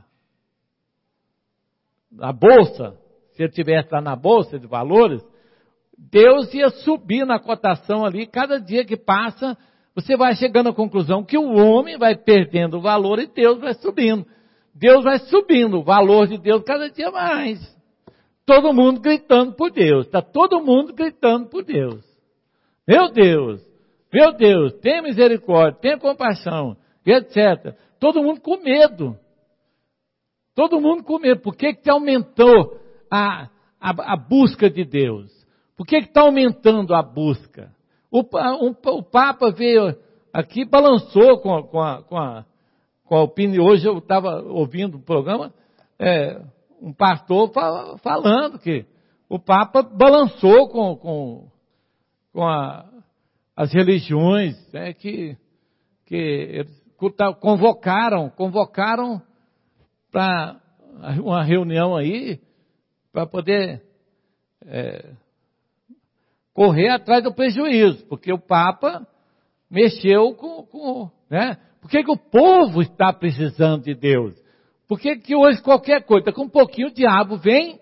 na bolsa, se ele estivesse lá na bolsa de valores, Deus ia subir na cotação ali, cada dia que passa, você vai chegando à conclusão que o homem vai perdendo o valor e Deus vai subindo. Deus vai subindo, o valor de Deus cada dia mais. Todo mundo gritando por Deus, está todo mundo gritando por Deus. Meu Deus, meu Deus, tenha misericórdia, tenha compaixão, etcétera. Todo mundo com medo. Todo mundo com medo. Por que que aumentou a, a, a busca de Deus? Por que que está aumentando a busca? O, um, o Papa veio aqui, balançou com, com, a, com, a, com a opinião. Hoje eu estava ouvindo o programa, é, um pastor fal, falando que o Papa balançou com, com, com a, as religiões, né, que, que eles convocaram, convocaram para uma reunião aí, para poder é, correr atrás do prejuízo, porque o Papa mexeu com... com né? Por que que o povo está precisando de Deus? Por que que hoje qualquer coisa, com um pouquinho o diabo vem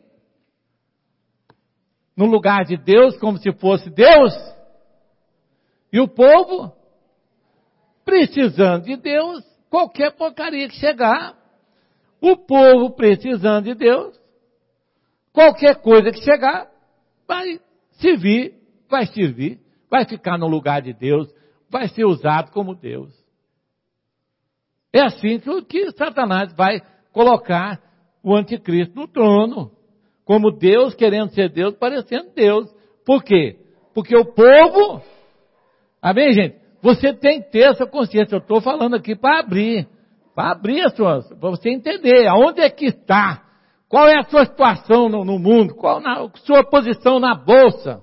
no lugar de Deus, como se fosse Deus, e o povo precisando de Deus, qualquer porcaria que chegar, o povo precisando de Deus, qualquer coisa que chegar, vai servir, vai servir, vai ficar no lugar de Deus, vai ser usado como Deus. É assim que, que Satanás vai colocar o anticristo no trono, como Deus, querendo ser Deus, parecendo Deus. Por quê? Porque o povo, amém, gente? Você tem que ter essa consciência. Eu estou falando aqui para abrir, para abrir a sua, para você entender aonde é que está, qual é a sua situação no, no mundo, qual a sua posição na bolsa.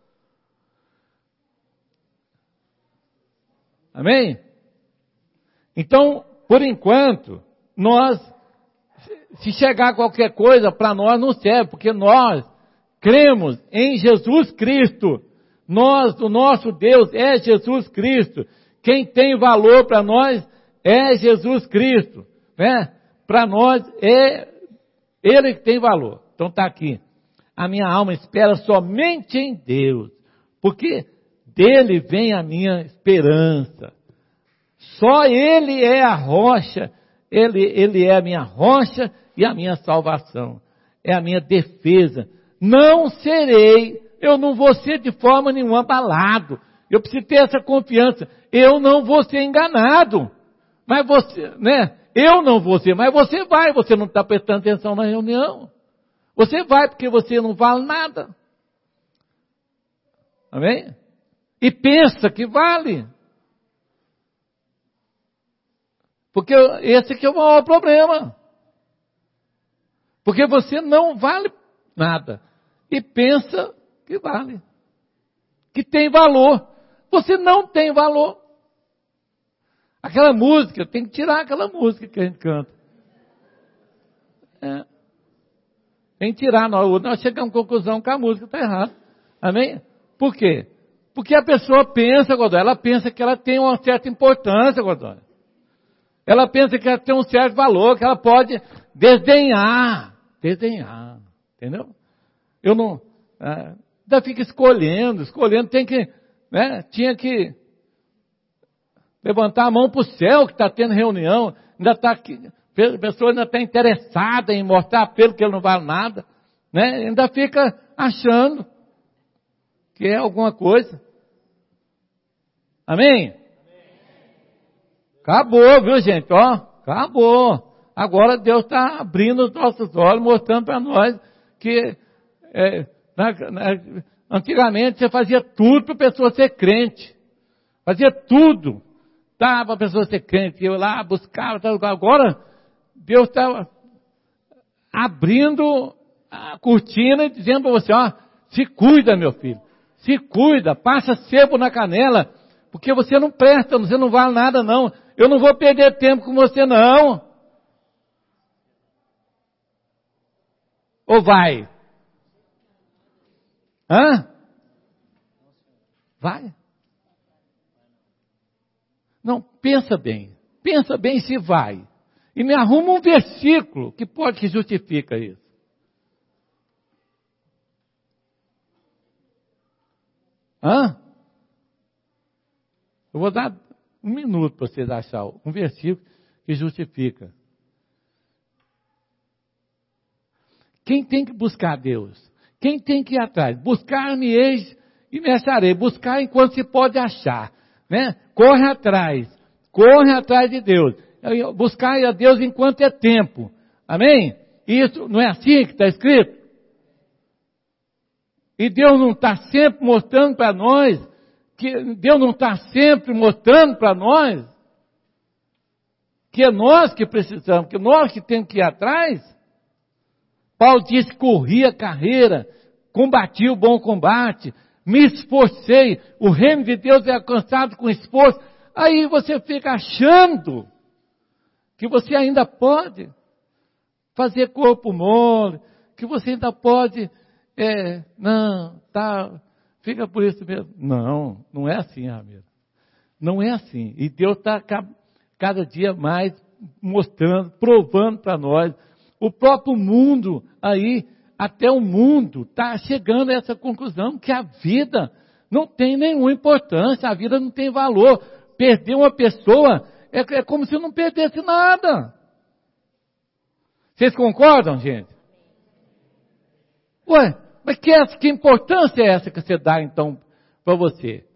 Amém? Então, por enquanto, nós, se chegar qualquer coisa, para nós não serve, porque nós cremos em Jesus Cristo. Nós, o nosso Deus é Jesus Cristo. Quem tem valor para nós é Jesus Cristo, né? Para nós é Ele que tem valor. Então está aqui. A minha alma espera somente em Deus, porque dele vem a minha esperança. Só Ele é a rocha, Ele, Ele é a minha rocha e a minha salvação. É a minha defesa. Não serei, eu não vou ser de forma nenhuma abalado. Eu preciso ter essa confiança. Eu não vou ser enganado. Mas você, né? Eu não vou ser, mas você vai, você não está prestando atenção na reunião. Você vai porque você não vale nada. Amém? E pensa que vale. Porque esse aqui é o maior problema. Porque você não vale nada. E pensa que vale. Que tem valor. Você não tem valor. Aquela música, tem que tirar aquela música que a gente canta. É. Tem que tirar. Nós, nós chegamos à conclusão que a música está errada. Amém? Por quê? Porque a pessoa pensa, Godói, ela pensa que ela tem uma certa importância, Godói. Ela pensa que ela tem um certo valor, que ela pode desdenhar. Desdenhar. Entendeu? Eu não... É, ainda fica escolhendo, escolhendo, tem que... Né, tinha que levantar a mão para o céu, que está tendo reunião, ainda está aqui, a pessoa ainda está interessada em mostrar pelo que ele não vale nada, né? Ainda fica achando que é alguma coisa. Amém? Acabou, viu, gente? Ó, acabou. Agora Deus está abrindo os nossos olhos, mostrando para nós que é, na, na, antigamente você fazia tudo para a pessoa ser crente. Fazia tudo. Tá, para a pessoa ser crente. Eu lá buscava. Tá, agora Deus está abrindo a cortina e dizendo para você, ó, se cuida, meu filho. Se cuida, passa sebo na canela, porque você não presta, você não vale nada não. Eu não vou perder tempo com você não. Ou vai? Hã? Vai? Não, pensa bem. pensa bem se vai. E me arruma um versículo que pode que justifica isso. Hã? Eu vou dar um minuto para vocês acharem um versículo que justifica. Quem tem que buscar Deus? Quem tem que ir atrás? Buscar-me-eis e me acharei. Buscar enquanto se pode achar. Né? Corre atrás. Corre atrás de Deus. Buscar a Deus enquanto é tempo. Amém? Isso não é assim que está escrito? E Deus não está sempre mostrando para nós, que Deus não está sempre mostrando para nós, que é nós que precisamos, que nós que temos que ir atrás. Paulo disse, corri a carreira, combati o bom combate, me esforcei, o reino de Deus é alcançado com esforço. Aí você fica achando que você ainda pode fazer corpo mole, que você ainda pode, é, não, tá, fica por isso mesmo. Não, não é assim, Ramiro. Não é assim. E Deus está cada dia mais mostrando, provando para nós. O próprio mundo aí, até o mundo, está chegando a essa conclusão que a vida não tem nenhuma importância, a vida não tem valor. Perder uma pessoa é, é como se não perdesse nada. Vocês concordam, gente? Ué, mas que, essa, que importância é essa que você dá, então, para você?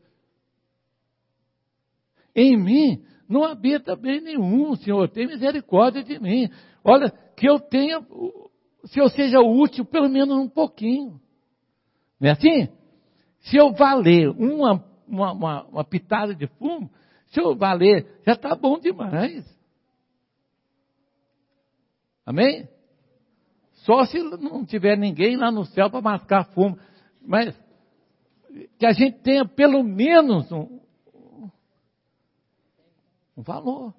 Em mim não habita bem nenhum, Senhor, tem misericórdia de mim. Olha, que eu tenha, se eu seja útil, pelo menos um pouquinho. Não é assim? Se eu valer uma, uma, uma, uma pitada de fumo, se eu valer, já está bom demais. Amém? Só se não tiver ninguém lá no céu para mascar fumo. Mas que a gente tenha pelo menos um, um valor.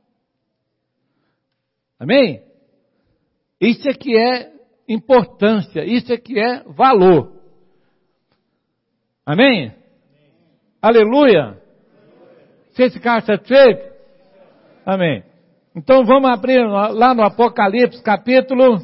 Amém? Isso é que é importância, isso é que é valor. Amém? Amém. Aleluia! Vocês ficaram satisfeitos? Amém. Então vamos abrir lá no Apocalipse, capítulo...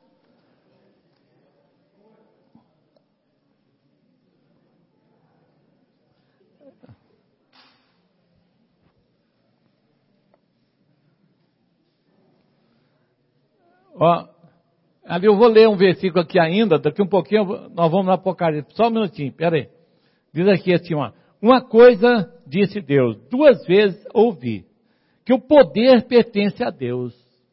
Ó, ali eu vou ler um versículo aqui ainda, daqui um pouquinho nós vamos no Apocalipse, só um minutinho, peraí. Diz aqui assim, ó, uma coisa disse Deus, duas vezes ouvi, que o poder pertence a Deus.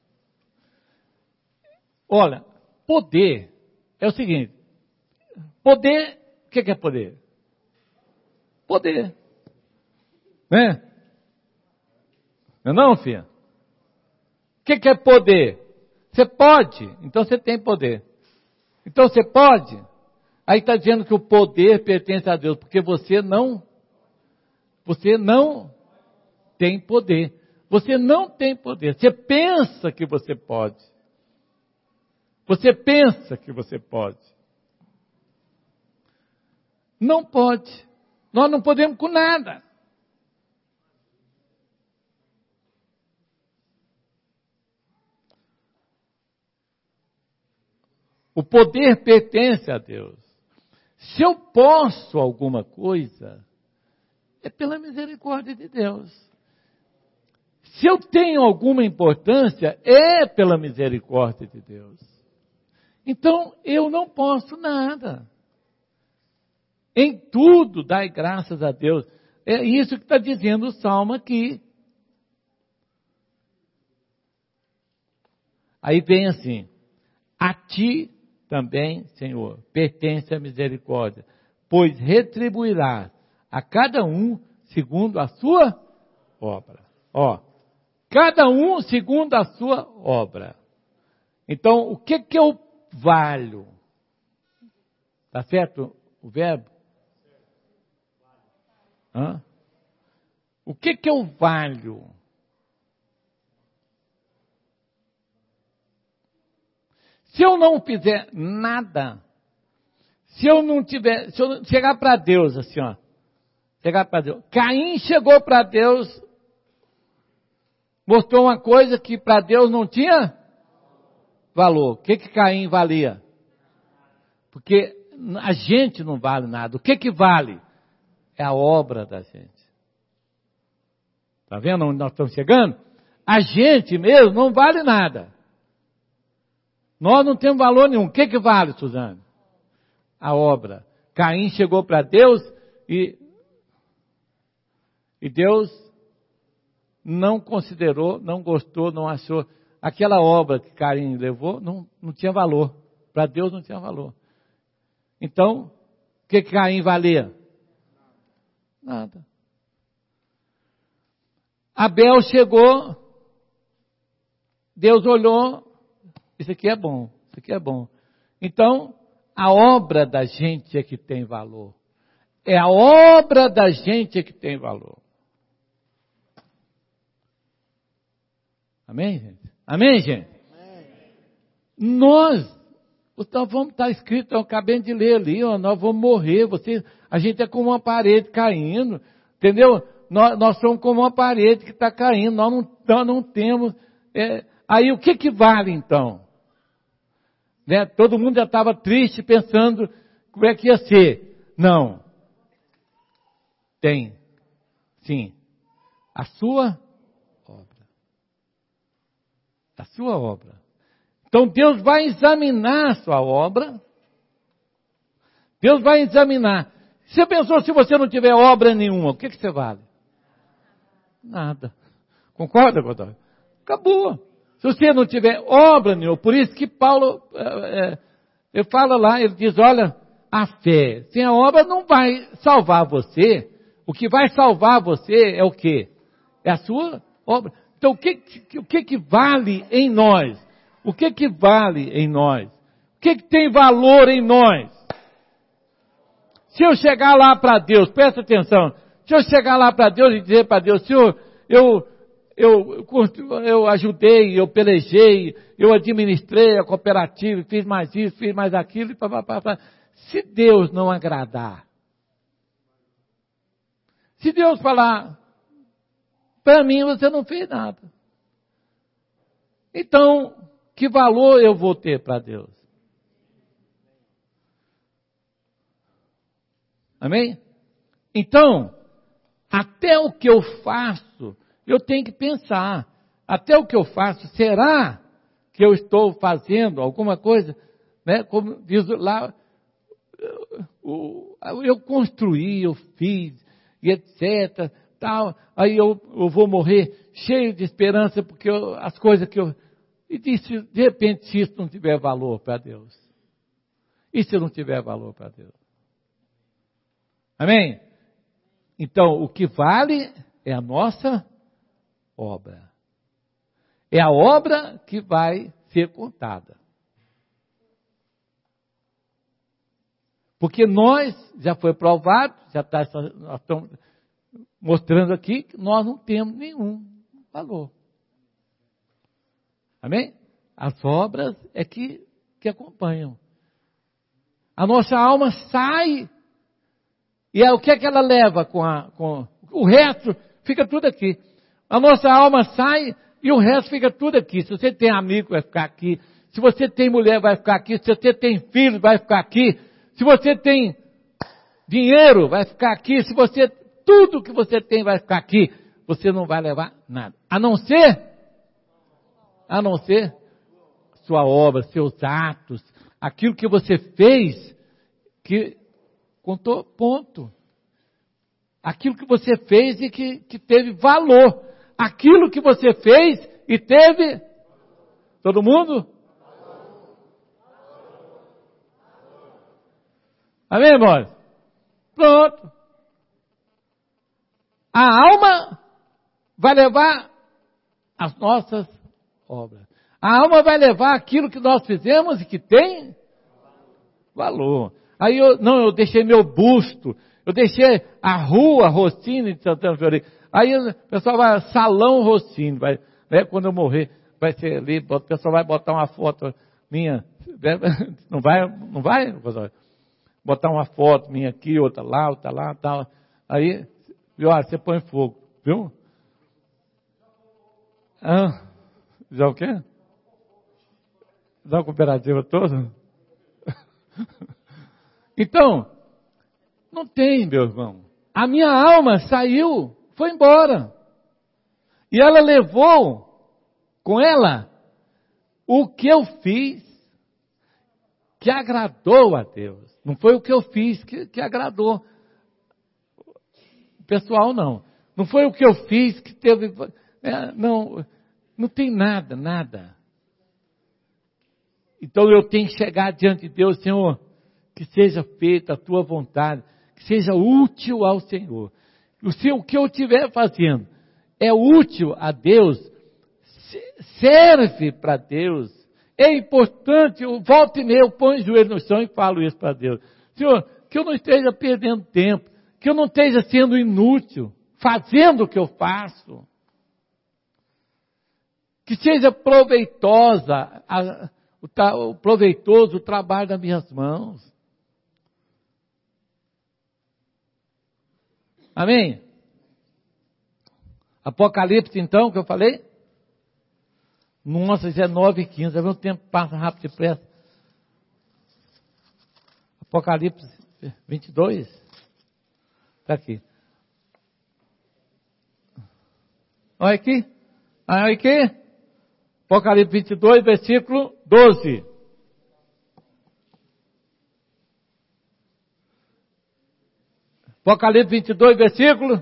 Olha, poder é o seguinte, poder, o que é poder? Poder, né? Não é não, filha? O que é poder? Você pode, então você tem poder. Então você pode. Aí está dizendo que o poder pertence a Deus, porque você não, você não tem poder. Você não tem poder. Você pensa que você pode. Você pensa que você pode. Não pode. Nós não podemos com nada. O poder pertence a Deus. Se eu posso alguma coisa, é pela misericórdia de Deus. Se eu tenho alguma importância, é pela misericórdia de Deus. Então, eu não posso nada. Em tudo, dai graças a Deus. É isso que está dizendo o Salmo aqui. Aí vem assim, a ti também, Senhor, pertence a misericórdia, pois retribuirá a cada um segundo a sua obra. Ó, cada um segundo a sua obra. Então, o que que eu valho? Tá certo o verbo? Hã? O que que eu valho? Se eu não fizer nada, se eu não tiver, se eu chegar para Deus assim, ó, chegar para Deus, Caim chegou para Deus mostrou uma coisa que para Deus não tinha valor. O que que Caim valia? Porque a gente não vale nada. O que que vale? É a obra da gente. Está vendo onde nós estamos chegando? A gente mesmo não vale nada. Nós não temos valor nenhum. O que que vale, Suzane? A obra. Caim chegou para Deus e, e Deus não considerou, não gostou, não achou. Aquela obra que Caim levou não, não tinha valor. Para Deus não tinha valor. Então, o que que Caim valia? Nada. Abel chegou, Deus olhou, isso aqui é bom, isso aqui é bom. Então, a obra da gente é que tem valor. É a obra da gente é que tem valor. Amém, gente? Amém, gente? Amém. Nós, nós vamos estar escrito, eu acabei de ler ali, ó, nós vamos morrer, você, a gente é como uma parede caindo, entendeu? Nós, nós somos como uma parede que está caindo, nós não, nós não temos... É, aí o que que vale então? Né? Todo mundo já estava triste pensando como é que ia ser. Não. Tem. Sim. A sua obra. A sua obra. Então Deus vai examinar a sua obra. Deus vai examinar. Você pensou, se você não tiver obra nenhuma, o que que você vale? Nada. Concorda, Godoy? Acabou. Se você não tiver obra nenhuma, por isso que Paulo, é, é, ele fala lá, ele diz, olha, a fé, sem a obra não vai salvar você. O que vai salvar você é o quê? É a sua obra. Então, o que, o que que vale em nós? O que que vale em nós? O que que tem valor em nós? Se eu chegar lá para Deus, presta atenção, se eu chegar lá para Deus e dizer para Deus, Senhor, eu, eu, eu ajudei, eu pelejei, eu administrei a cooperativa, fiz mais isso, fiz mais aquilo, e pá, pá, pá, pá. Se Deus não agradar, se Deus falar, para mim você não fez nada, então, que valor eu vou ter para Deus? Amém? Então, até o que eu faço, eu tenho que pensar. Até o que eu faço, será que eu estou fazendo alguma coisa? Né? Como diz lá, eu, eu construí, eu fiz, e etcétera. Tal, aí eu, eu vou morrer cheio de esperança, porque eu, as coisas que eu... E disse, de repente, se isso não tiver valor para Deus? E se não tiver valor para Deus? Amém? Então, o que vale é a nossa obra. É a obra que vai ser contada. Porque nós, já foi provado, já está, nós estamos mostrando aqui que nós não temos nenhum valor. Amém? As obras é que, que acompanham. A nossa alma sai. E é, o que é que ela leva com a... Com, o resto fica tudo aqui. A nossa alma sai e o resto fica tudo aqui. Se você tem amigo, vai ficar aqui. Se você tem mulher, vai ficar aqui. Se você tem filho, vai ficar aqui. Se você tem dinheiro, vai ficar aqui. Se você... Tudo que você tem vai ficar aqui. Você não vai levar nada. A não ser... A não ser sua obra, seus atos. Aquilo que você fez que... Contou, ponto. Aquilo que você fez e que, que teve valor. Aquilo que você fez e teve... Todo mundo? Amém, irmãos? Pronto. A alma vai levar as nossas obras. A alma vai levar aquilo que nós fizemos e que tem valor. Aí eu, não, eu deixei meu busto, eu deixei a rua Rossini de Santana Fiorito. Aí o pessoal vai, Salão Rossini, vai, né, quando eu morrer, vai ser ali, o pessoal vai botar uma foto minha, não vai, não vai, pessoal? Botar uma foto minha aqui, outra lá, outra lá, tal. Aí, viu, ah, você põe fogo, viu? Ah, já o quê? Da cooperativa toda? Então, não tem, meu irmão. A minha alma saiu, foi embora. E ela levou com ela o que eu fiz que agradou a Deus. Não foi o que eu fiz que, que agradou o pessoal, não. Não foi o que eu fiz que teve... É, não, não tem nada, nada. Então eu tenho que chegar diante de Deus, Senhor, que seja feita a tua vontade, que seja útil ao Senhor. O que eu estiver fazendo é útil a Deus, serve para Deus, é importante, eu volto e meia, eu ponho o joelho no chão e falo isso para Deus. Senhor, que eu não esteja perdendo tempo, que eu não esteja sendo inútil, fazendo o que eu faço. Que seja proveitosa, a, o, o proveitoso o trabalho das minhas mãos. Amém? Apocalipse, então, que eu falei? Nossa, já é nove e quinze, o tempo passa rápido e depressa. Apocalipse vinte e dois. Está aqui. Olha aqui. Olha aqui. Apocalipse vinte e dois, versículo doze. Apocalipse vinte e dois, versículo.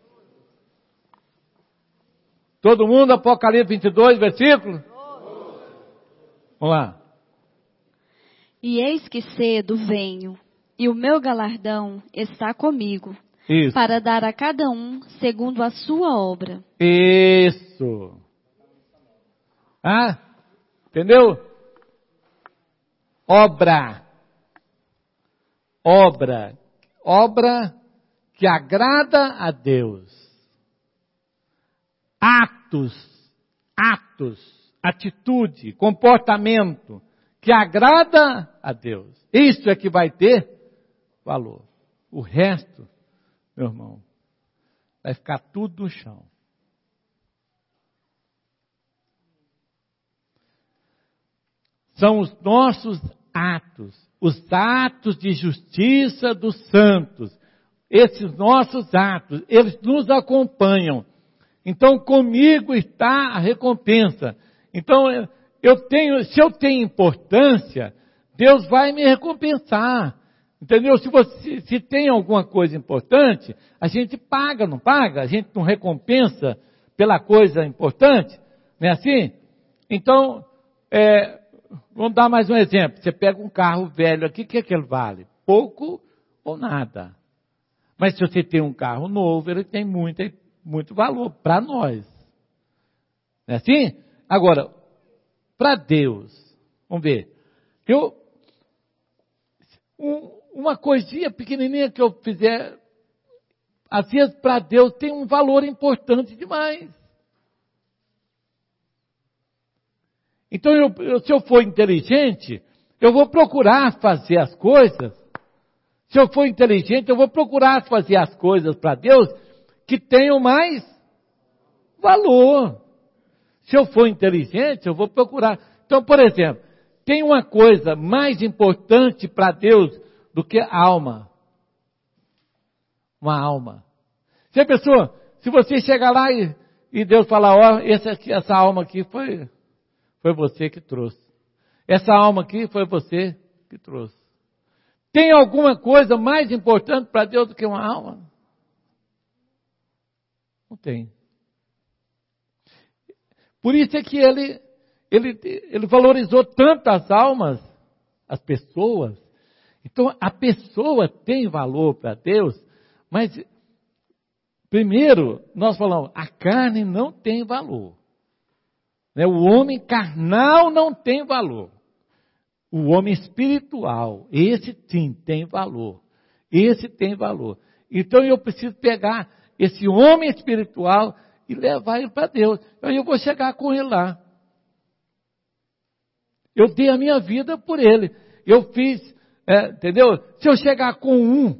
Todo mundo, Apocalipse vinte e dois, versículo. Vamos lá. E eis que cedo venho, e o meu galardão está comigo, Isso. para dar a cada um segundo a sua obra. Isso. Ah, entendeu? Obra. Obra. Obra que agrada a Deus. Atos. Atos. Atitude. Comportamento que agrada a Deus. Isso é que vai ter valor. O resto, meu irmão, vai ficar tudo no chão. São os nossos atos, os atos de justiça dos santos. Esses nossos atos, eles nos acompanham. Então, comigo está a recompensa. Então, eu tenho, se eu tenho importância, Deus vai me recompensar. Entendeu? Se você, se tem alguma coisa importante, a gente paga, não paga? A gente não recompensa pela coisa importante? Não é assim? Então, é, vamos dar mais um exemplo. Você pega um carro velho aqui, o que é que ele vale? Pouco ou nada. Mas se você tem um carro novo, ele tem muito, muito valor para nós. Não é assim? Agora, para Deus, vamos ver. Eu, um, uma coisinha pequenininha que eu fizer, às vezes para Deus tem um valor importante demais. Então, eu, eu, se eu for inteligente, eu vou procurar fazer as coisas. Se eu for inteligente, eu vou procurar fazer as coisas para Deus que tenham mais valor. Se eu for inteligente, eu vou procurar. Então, por exemplo, tem uma coisa mais importante para Deus do que a alma. Uma alma. Se a pessoa, se você chegar lá e, e Deus falar, ó, oh, essa, essa alma aqui foi... Foi você que trouxe. Essa alma aqui foi você que trouxe. Tem alguma coisa mais importante para Deus do que uma alma? Não tem. Por isso é que ele, ele, ele valorizou tantas almas, as pessoas. Então, a pessoa tem valor para Deus, mas, primeiro, nós falamos, a carne não tem valor. O homem carnal não tem valor. O homem espiritual, esse sim tem valor. Esse tem valor. Então eu preciso pegar esse homem espiritual e levar ele para Deus. Aí eu vou chegar com ele lá. Eu dei a minha vida por ele. Eu fiz, é, entendeu? Se eu chegar com um,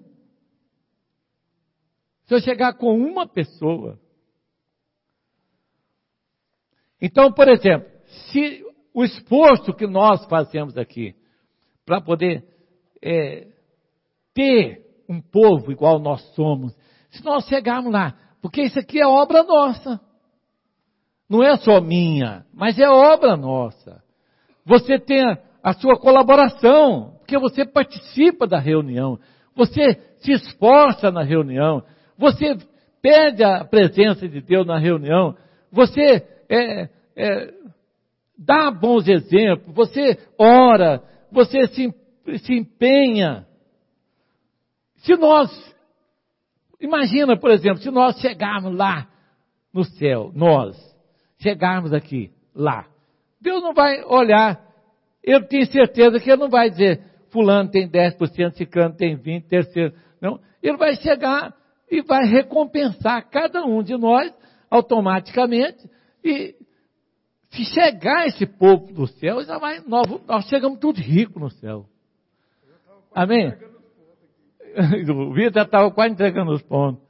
se eu chegar com uma pessoa, Então, por exemplo, se o esforço que nós fazemos aqui para poder é, ter um povo igual nós somos, se nós chegarmos lá, porque isso aqui é obra nossa, não é só minha, mas é obra nossa. Você tem a, a sua colaboração, porque você participa da reunião, você se esforça na reunião, você pede a presença de Deus na reunião, você é, é, dá bons exemplos, você ora, você se, se empenha. Se nós, imagina, por exemplo, se nós chegarmos lá no céu, nós chegarmos aqui, lá, Deus não vai olhar, eu tenho certeza que Ele não vai dizer, fulano tem dez por cento, ciclano tem vinte por cento, terceiro, não. Ele vai chegar e vai recompensar cada um de nós automaticamente. E se chegar esse povo do céu, já vai, nós, nós chegamos todos ricos no céu. Amém? O Vitor estava quase entregando os pontos.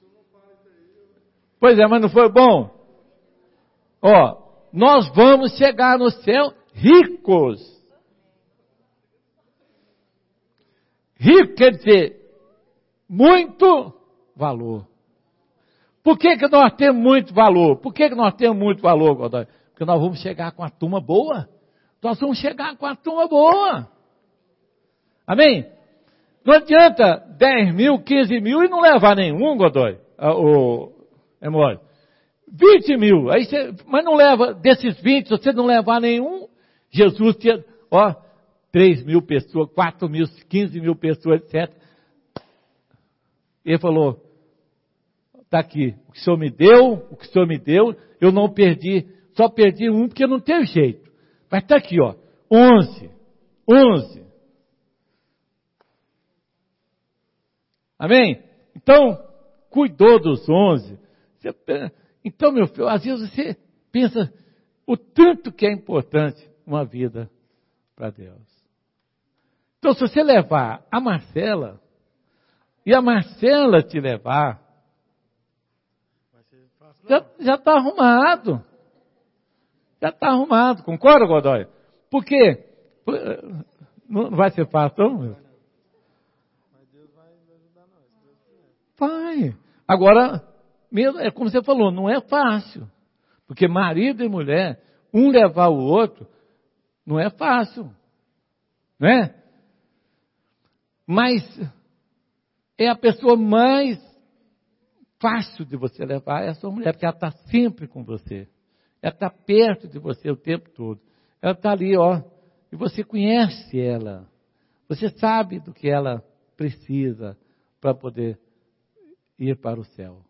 Pois é, mas não foi bom? Ó, nós vamos chegar no céu ricos. Rico quer dizer muito valor. Por que que nós temos muito valor? Por que que nós temos muito valor, Godoy? Porque nós vamos chegar com a turma boa. Nós vamos chegar com a turma boa. Amém? Não adianta dez mil, quinze mil e não levar nenhum, Godoy. O, é mole. vinte mil. Aí você, mas não leva, desses vinte, se você não levar nenhum, Jesus tinha, ó, três mil pessoas, quatro mil, quinze mil pessoas, etcétera. Ele falou, está aqui, o que o Senhor me deu, o que o Senhor me deu, eu não perdi, só perdi um porque não teve jeito. Mas está aqui, ó, onze, onze. Amém? Então, cuidou dos onze. Então, meu filho, às vezes você pensa o tanto que é importante uma vida para Deus. Então, se você levar a Marcela, e a Marcela te levar, já está arrumado. Já está arrumado. Concorda, Godoy? Por quê? Não vai ser fácil, não, meu? Mas Deus vai ajudar nós. Deus quiser. Vai. Agora, mesmo, é como você falou, não é fácil. Porque marido e mulher, um levar o outro, não é fácil. Não é? Mas é a pessoa mais fácil de você levar, é a sua mulher, porque ela está sempre com você. Ela está perto de você o tempo todo. Ela está ali, ó, e você conhece ela. Você sabe do que ela precisa para poder ir para o céu.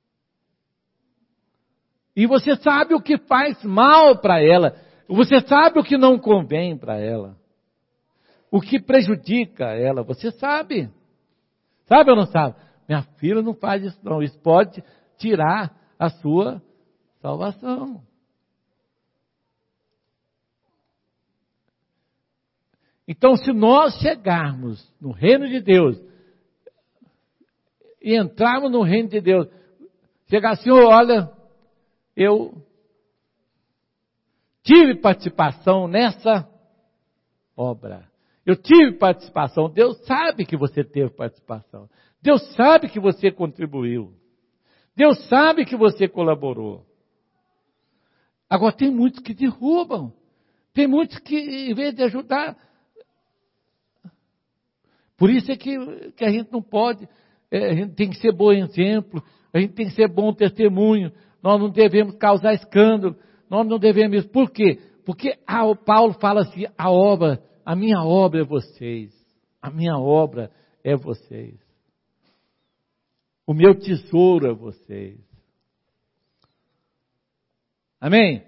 E você sabe o que faz mal para ela. Você sabe o que não convém para ela. O que prejudica ela. Você sabe. Sabe ou não sabe? Minha filha não faz isso não. Isso pode tirar a sua salvação. Então, se nós chegarmos no reino de Deus e entrarmos no reino de Deus, chegar assim, olha, eu tive participação nessa obra. Eu tive participação. Deus sabe que você teve participação. Deus sabe que você contribuiu. Deus sabe que você colaborou. Agora, tem muitos que derrubam. Tem muitos que, em vez de ajudar... Por isso é que, que a gente não pode... É, a gente tem que ser bom exemplo. A gente tem que ser bom testemunho. Nós não devemos causar escândalo. Nós não devemos... Por quê? Porque a, o Paulo fala assim, a obra... A minha obra é vocês. A minha obra é vocês. O meu tesouro é vocês. Amém?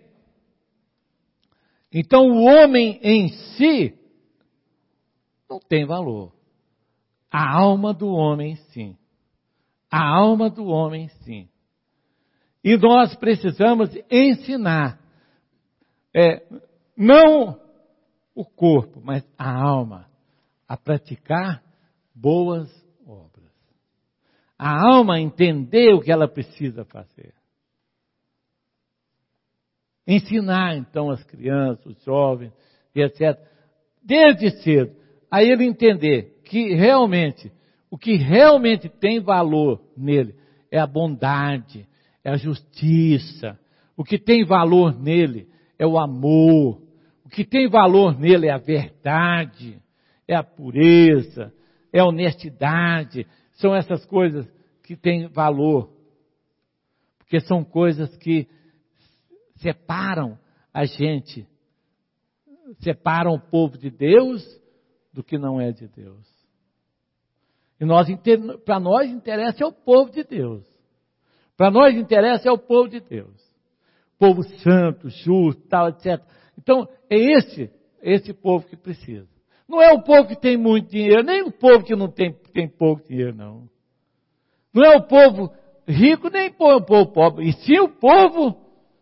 Então o homem em si não tem valor. A alma do homem sim. A alma do homem sim. E nós precisamos ensinar. É, não... o corpo, mas a alma, a praticar boas obras. A alma a entender o que ela precisa fazer. Ensinar, então, as crianças, os jovens, e etcétera, desde cedo, a ele entender que realmente, o que realmente tem valor nele é a bondade, é a justiça. O que tem valor nele é o amor. O que tem valor nele é a verdade, é a pureza, é a honestidade. São essas coisas que têm valor. Porque são coisas que separam a gente, separam o povo de Deus do que não é de Deus. E nós, para nós interessa é o povo de Deus. Para nós interessa é o povo de Deus. Povo santo, justo, tal, etcétera. Então, é esse, esse povo que precisa. Não é o povo que tem muito dinheiro, nem o povo que não tem, tem pouco dinheiro, não. Não é o povo rico, nem o povo pobre. E sim o povo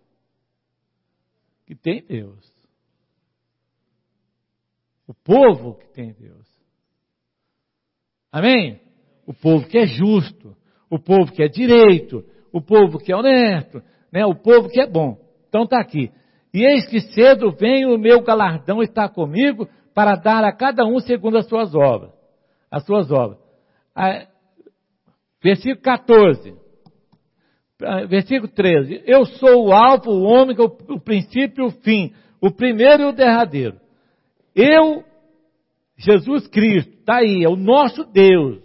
que tem Deus. O povo que tem Deus. Amém? O povo que é justo. O povo que é direito. O povo que é honesto. Né? O povo que é bom. Então está aqui. E eis que cedo vem o meu galardão estar comigo para dar a cada um segundo as suas obras. As suas obras. Ah, versículo catorze. Versículo treze. Eu sou o alfa, o ômega, o princípio e o fim. O primeiro e o derradeiro. Eu, Jesus Cristo, está aí, é o nosso Deus.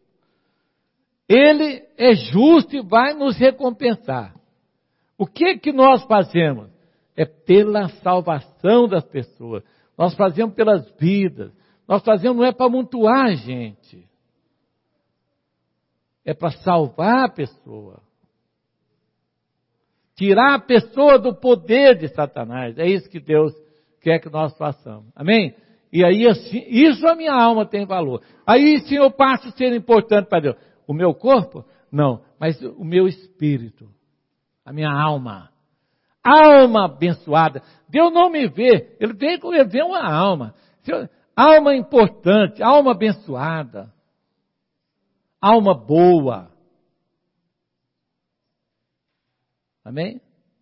Ele é justo e vai nos recompensar. O que que nós fazemos? É pela salvação das pessoas. Nós fazemos pelas vidas. Nós fazemos não é para amontoar a gente. É para salvar a pessoa. Tirar a pessoa do poder de Satanás. É isso que Deus quer que nós façamos. Amém? E aí, assim, isso a minha alma tem valor. Aí sim eu passo a ser importante para Deus. O meu corpo? Não. Mas o meu espírito. A minha alma. Alma abençoada. Deus não me vê. Ele vem, ele vê uma alma. Alma importante. Alma abençoada. Alma boa. Amém?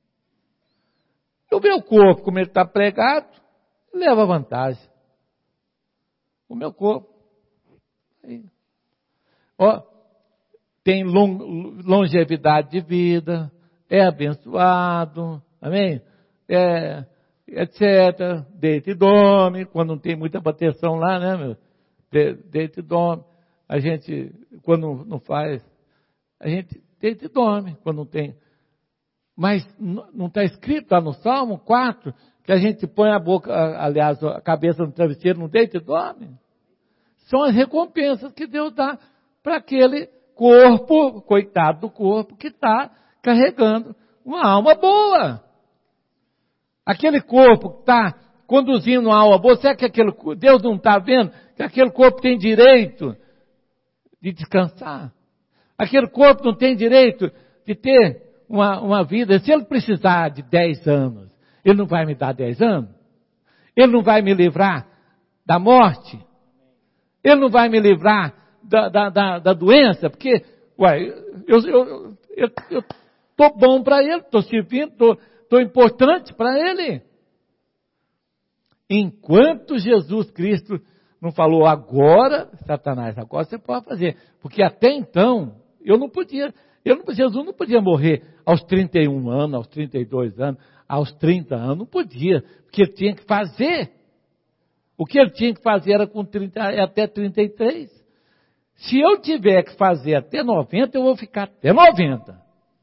O meu corpo, como ele está pregado, leva vantagem. O meu corpo. Aí. Ó, tem long, longevidade de vida, é abençoado, amém? É, etcétera. Deita e dorme, quando não tem muita bateção lá, né, meu? De, deita e dorme. A gente, quando não faz, a gente deita e dorme, quando não tem. Mas não está escrito lá no Salmo quatro, que a gente põe a boca, aliás, a cabeça no travesseiro, não deita e dorme? São as recompensas que Deus dá para aquele corpo, coitado do corpo, que está carregando uma alma boa. Aquele corpo que está conduzindo uma alma boa, será que aquele, Deus não está vendo que aquele corpo tem direito de descansar? Aquele corpo não tem direito de ter uma, uma vida. Se ele precisar de dez anos, ele não vai me dar dez anos? Ele não vai me livrar da morte? Ele não vai me livrar da, da, da, da doença? Porque, ué, eu estou eu, eu, eu bom para ele, estou servindo, estou importante para ele. Enquanto Jesus Cristo não falou, agora, Satanás, agora você pode fazer. Porque até então, eu não podia, eu não, Jesus não podia morrer aos trinta e um anos, aos trinta e dois anos, aos trinta anos, não podia, porque ele tinha que fazer. O que ele tinha que fazer era com trinta, até trinta e três. Se eu tiver que fazer até noventa, eu vou ficar até noventa.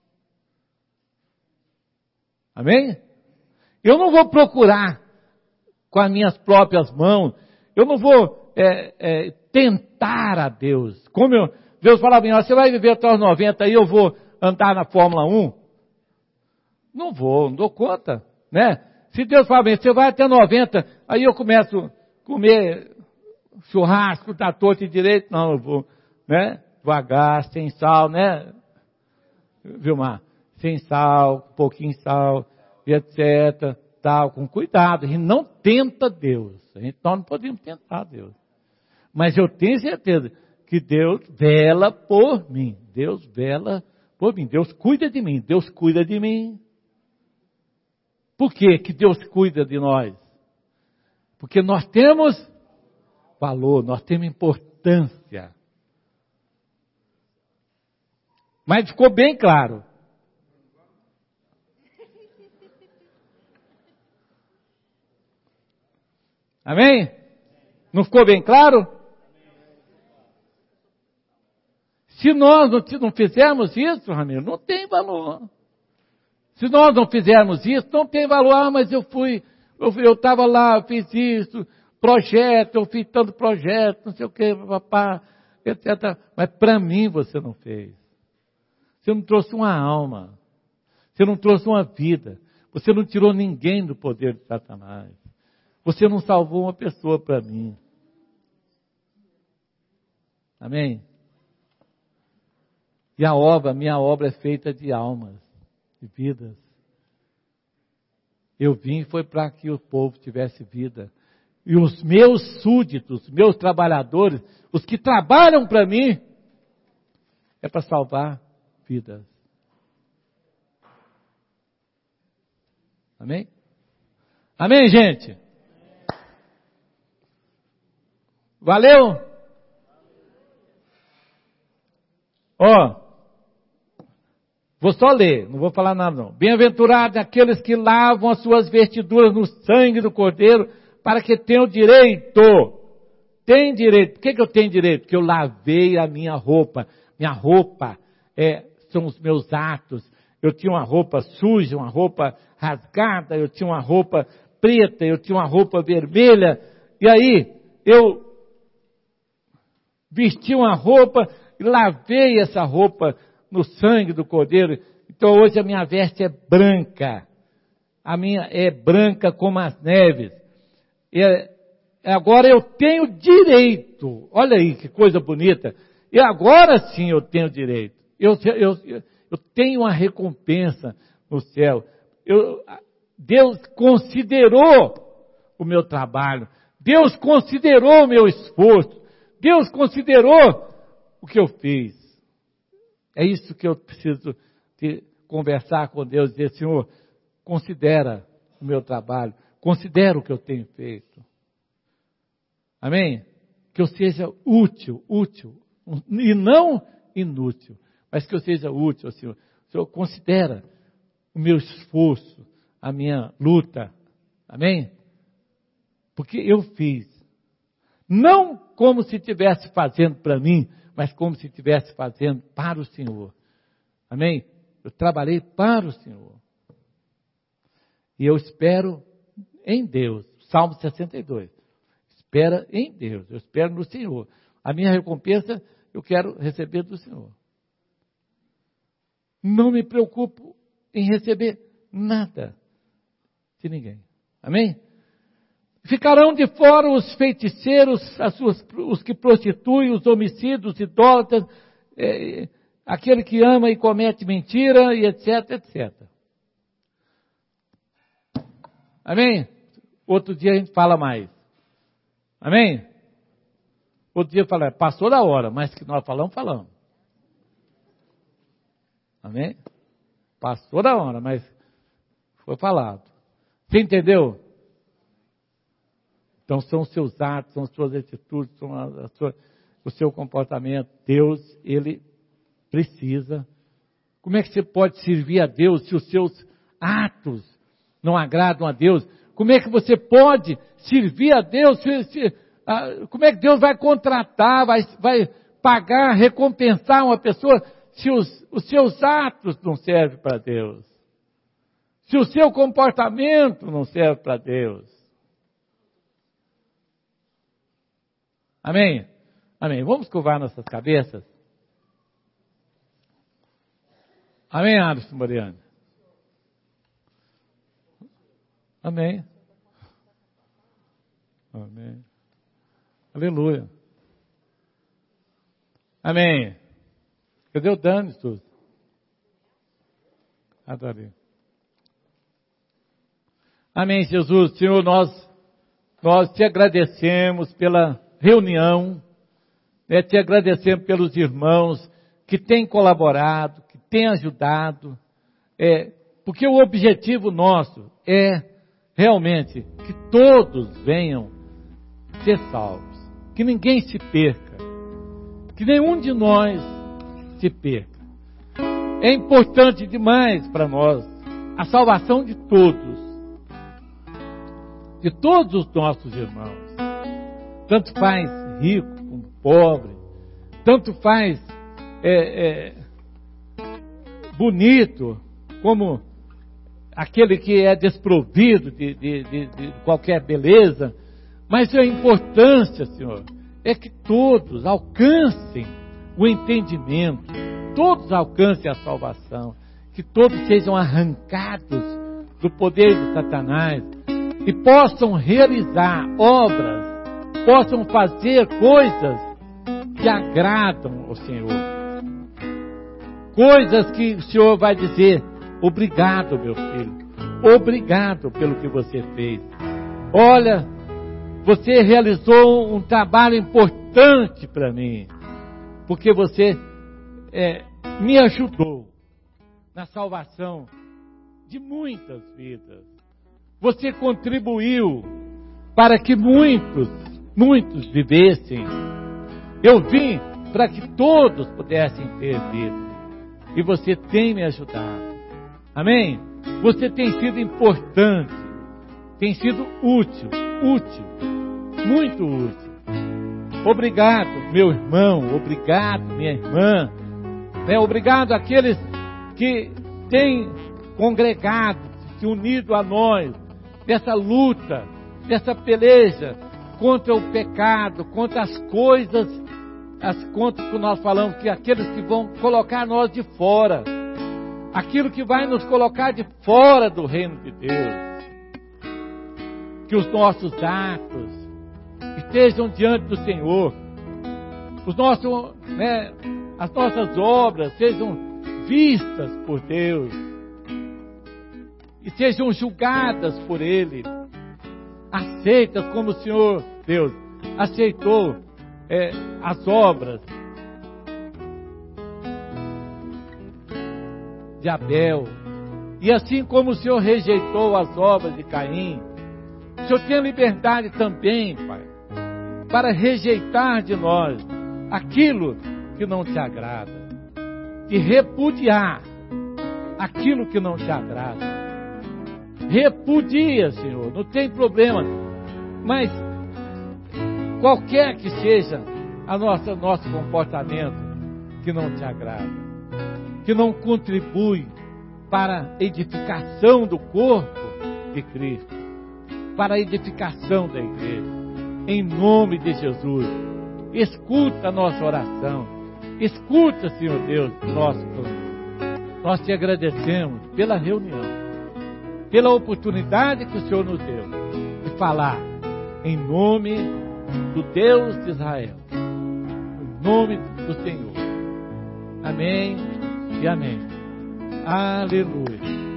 Amém? Eu não vou procurar com as minhas próprias mãos, eu não vou é, é, tentar a Deus. Como eu, Deus falava, você vai viver até os noventa e eu vou andar na Fórmula um? Não vou, não dou conta, né? Se Deus fala bem, você vai até noventa, aí eu começo a comer churrasco, tá torto e direito, não, eu vou, né? Devagar, sem sal, né? Vilmar? Sem sal, um pouquinho de sal, etcétera, tal, com cuidado. A gente não tenta Deus. A gente nós não podemos tentar Deus. Mas eu tenho certeza que Deus vela por mim. Deus vela por mim. Deus cuida de mim. Deus cuida de mim. Por que que Deus cuida de nós? Porque nós temos valor, nós temos importância. Mas ficou bem claro. Amém? Não ficou bem claro? Se nós não fizermos isso, Ramiro, não tem valor. Se nós não fizermos isso, não tem valor. Ah, mas eu fui, eu estava lá, eu fiz isso, projeto, eu fiz tanto projeto, não sei o que, papá, etcétera. Mas para mim você não fez. Você não trouxe uma alma. Você não trouxe uma vida. Você não tirou ninguém do poder de Satanás. Você não salvou uma pessoa para mim. Amém? E a obra, minha obra é feita de almas, de vidas. Eu vim foi para que o povo tivesse vida. E os meus súditos, meus trabalhadores, os que trabalham para mim, é para salvar vidas. Amém? Amém, gente? Valeu? Ó, vou só ler, não vou falar nada não. Bem-aventurados aqueles que lavam as suas vestiduras no sangue do Cordeiro, para que tenham direito. Tem direito. Por que que eu tenho direito? Porque eu lavei a minha roupa. Minha roupa é, são os meus atos. Eu tinha uma roupa suja, uma roupa rasgada, eu tinha uma roupa preta, eu tinha uma roupa vermelha. E aí, eu vesti uma roupa e lavei essa roupa no sangue do Cordeiro. Então hoje a minha veste é branca. A minha é branca como as neves. E agora eu tenho direito. Olha aí que coisa bonita. E agora sim eu tenho direito. Eu, eu, eu tenho uma recompensa no céu. Eu, Deus considerou o meu trabalho. Deus considerou o meu esforço. Deus considerou o que eu fiz. É isso que eu preciso de conversar com Deus, dizer, Senhor, considera o meu trabalho, considera o que eu tenho feito. Amém? Que eu seja útil, útil, e não inútil, mas que eu seja útil, Senhor. Senhor, considera o meu esforço, a minha luta. Amém? Porque eu fiz. Não como se estivesse fazendo para mim, mas como se estivesse fazendo para o Senhor. Amém? Eu trabalhei para o Senhor. E eu espero em Deus. Salmo sessenta e dois. Espera em Deus. Eu espero no Senhor. A minha recompensa eu quero receber do Senhor. Não me preocupo em receber nada de ninguém. Amém? Ficarão de fora os feiticeiros, as suas, os que prostituem, os homicídios, os idólatras, é, aquele que ama e comete mentira, e etc, etcétera. Amém? Outro dia a gente fala mais. Amém? Outro dia fala, passou da hora, mas que nós falamos, falamos. Amém? Passou da hora, mas foi falado. Você entendeu? Então são os seus atos, são as suas atitudes, são a, a sua, o seu comportamento. Deus, Ele precisa. Como é que você pode servir a Deus se os seus atos não agradam a Deus? Como é que você pode servir a Deus? Se, se, a, como é que Deus vai contratar, vai, vai pagar, recompensar uma pessoa se os, os seus atos não servem para Deus? Se o seu comportamento não serve para Deus? Amém? Amém. Vamos curvar nossas cabeças? Amém, Alisson Mariano? Amém. Amém. Aleluia. Amém. Cadê o Dani, tudo? Adorei. Amém, Jesus. Senhor, nós, nós te agradecemos pela reunião, né, te agradecemos pelos irmãos que têm colaborado, que têm ajudado, é, Porque o objetivo nosso é realmente que todos venham ser salvos, que ninguém se perca, que nenhum de nós se perca. É importante demais para nós a salvação de todos, de todos os nossos irmãos, tanto faz rico como pobre, tanto faz é, é, bonito como aquele que é desprovido de, de, de, de qualquer beleza, mas a importância, Senhor, é que todos alcancem o entendimento, todos alcancem a salvação, que todos sejam arrancados do poder de Satanás e possam realizar obras, possam fazer coisas que agradam ao Senhor, coisas que o Senhor vai dizer: obrigado, meu filho, obrigado pelo que você fez. Olha, você realizou um trabalho importante para mim, porque você é, me ajudou na salvação de muitas vidas. Você contribuiu para que muitos, muitos vivessem. Eu vim para que todos pudessem ter vida. E você tem me ajudado. Amém? Você tem sido importante, tem sido útil, útil, muito útil. Obrigado, meu irmão, obrigado, minha irmã. É, obrigado àqueles que têm congregado, se unido a nós, nessa luta, nessa peleja contra o pecado, contra as coisas, as contas que nós falamos, que aqueles que vão colocar nós de fora, aquilo que vai nos colocar de fora do reino de Deus. Que os nossos atos estejam diante do Senhor, os nossos, né, as nossas obras sejam vistas por Deus e sejam julgadas por Ele, aceitas como o Senhor Deus aceitou é, as obras de Abel, e assim como o Senhor rejeitou as obras de Caim, o Senhor tem liberdade também, Pai, para rejeitar de nós aquilo que não te agrada, e repudiar aquilo que não te agrada. Repudia, Senhor, não tem problema, mas qualquer que seja a nossa nosso comportamento que não te agrada, que não contribui para a edificação do corpo de Cristo, para a edificação da igreja, em nome de Jesus, escuta a nossa oração, escuta, Senhor Deus, nosso clamor. Nós te agradecemos pela reunião, pela oportunidade que o Senhor nos deu de falar em nome do Deus de Israel, em nome do Senhor. Amém e amém. Aleluia.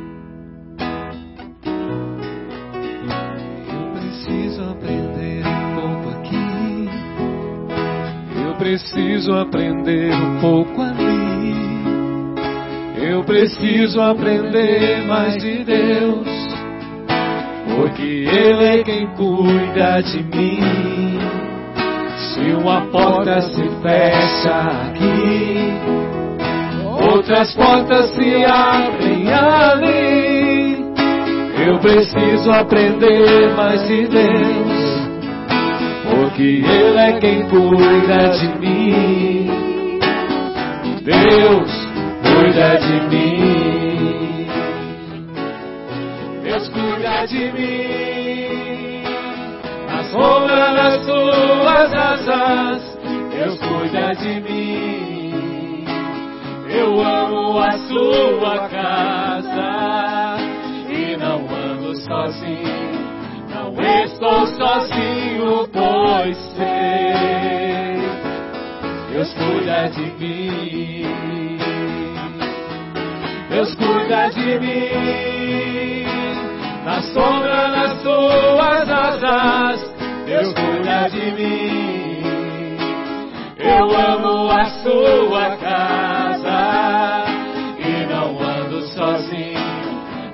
Eu preciso aprender um pouco aqui, eu preciso aprender um pouco ali. Eu preciso aprender mais de Deus, porque Ele é quem cuida de mim. Se uma porta se fecha aqui, outras portas se abrem ali. Eu preciso aprender mais de Deus, porque Ele é quem cuida de mim. Deus cuida de mim, Deus cuida de mim, na sombra das suas asas, Deus cuida de mim. Eu amo a sua casa e não ando sozinho, não estou sozinho, pois sei, Deus cuida de mim. Deus cuida de mim, na sombra das suas asas, Deus cuida de mim. Eu amo a sua casa e não ando sozinho,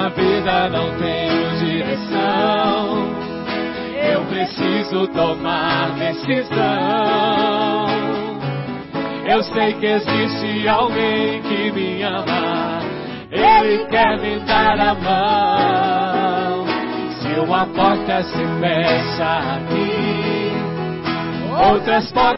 minha vida não tenho direção, eu preciso tomar decisão. Eu sei que existe alguém que me ama, Ele quer me dar a mão. Se uma porta se fecha aqui, outras portas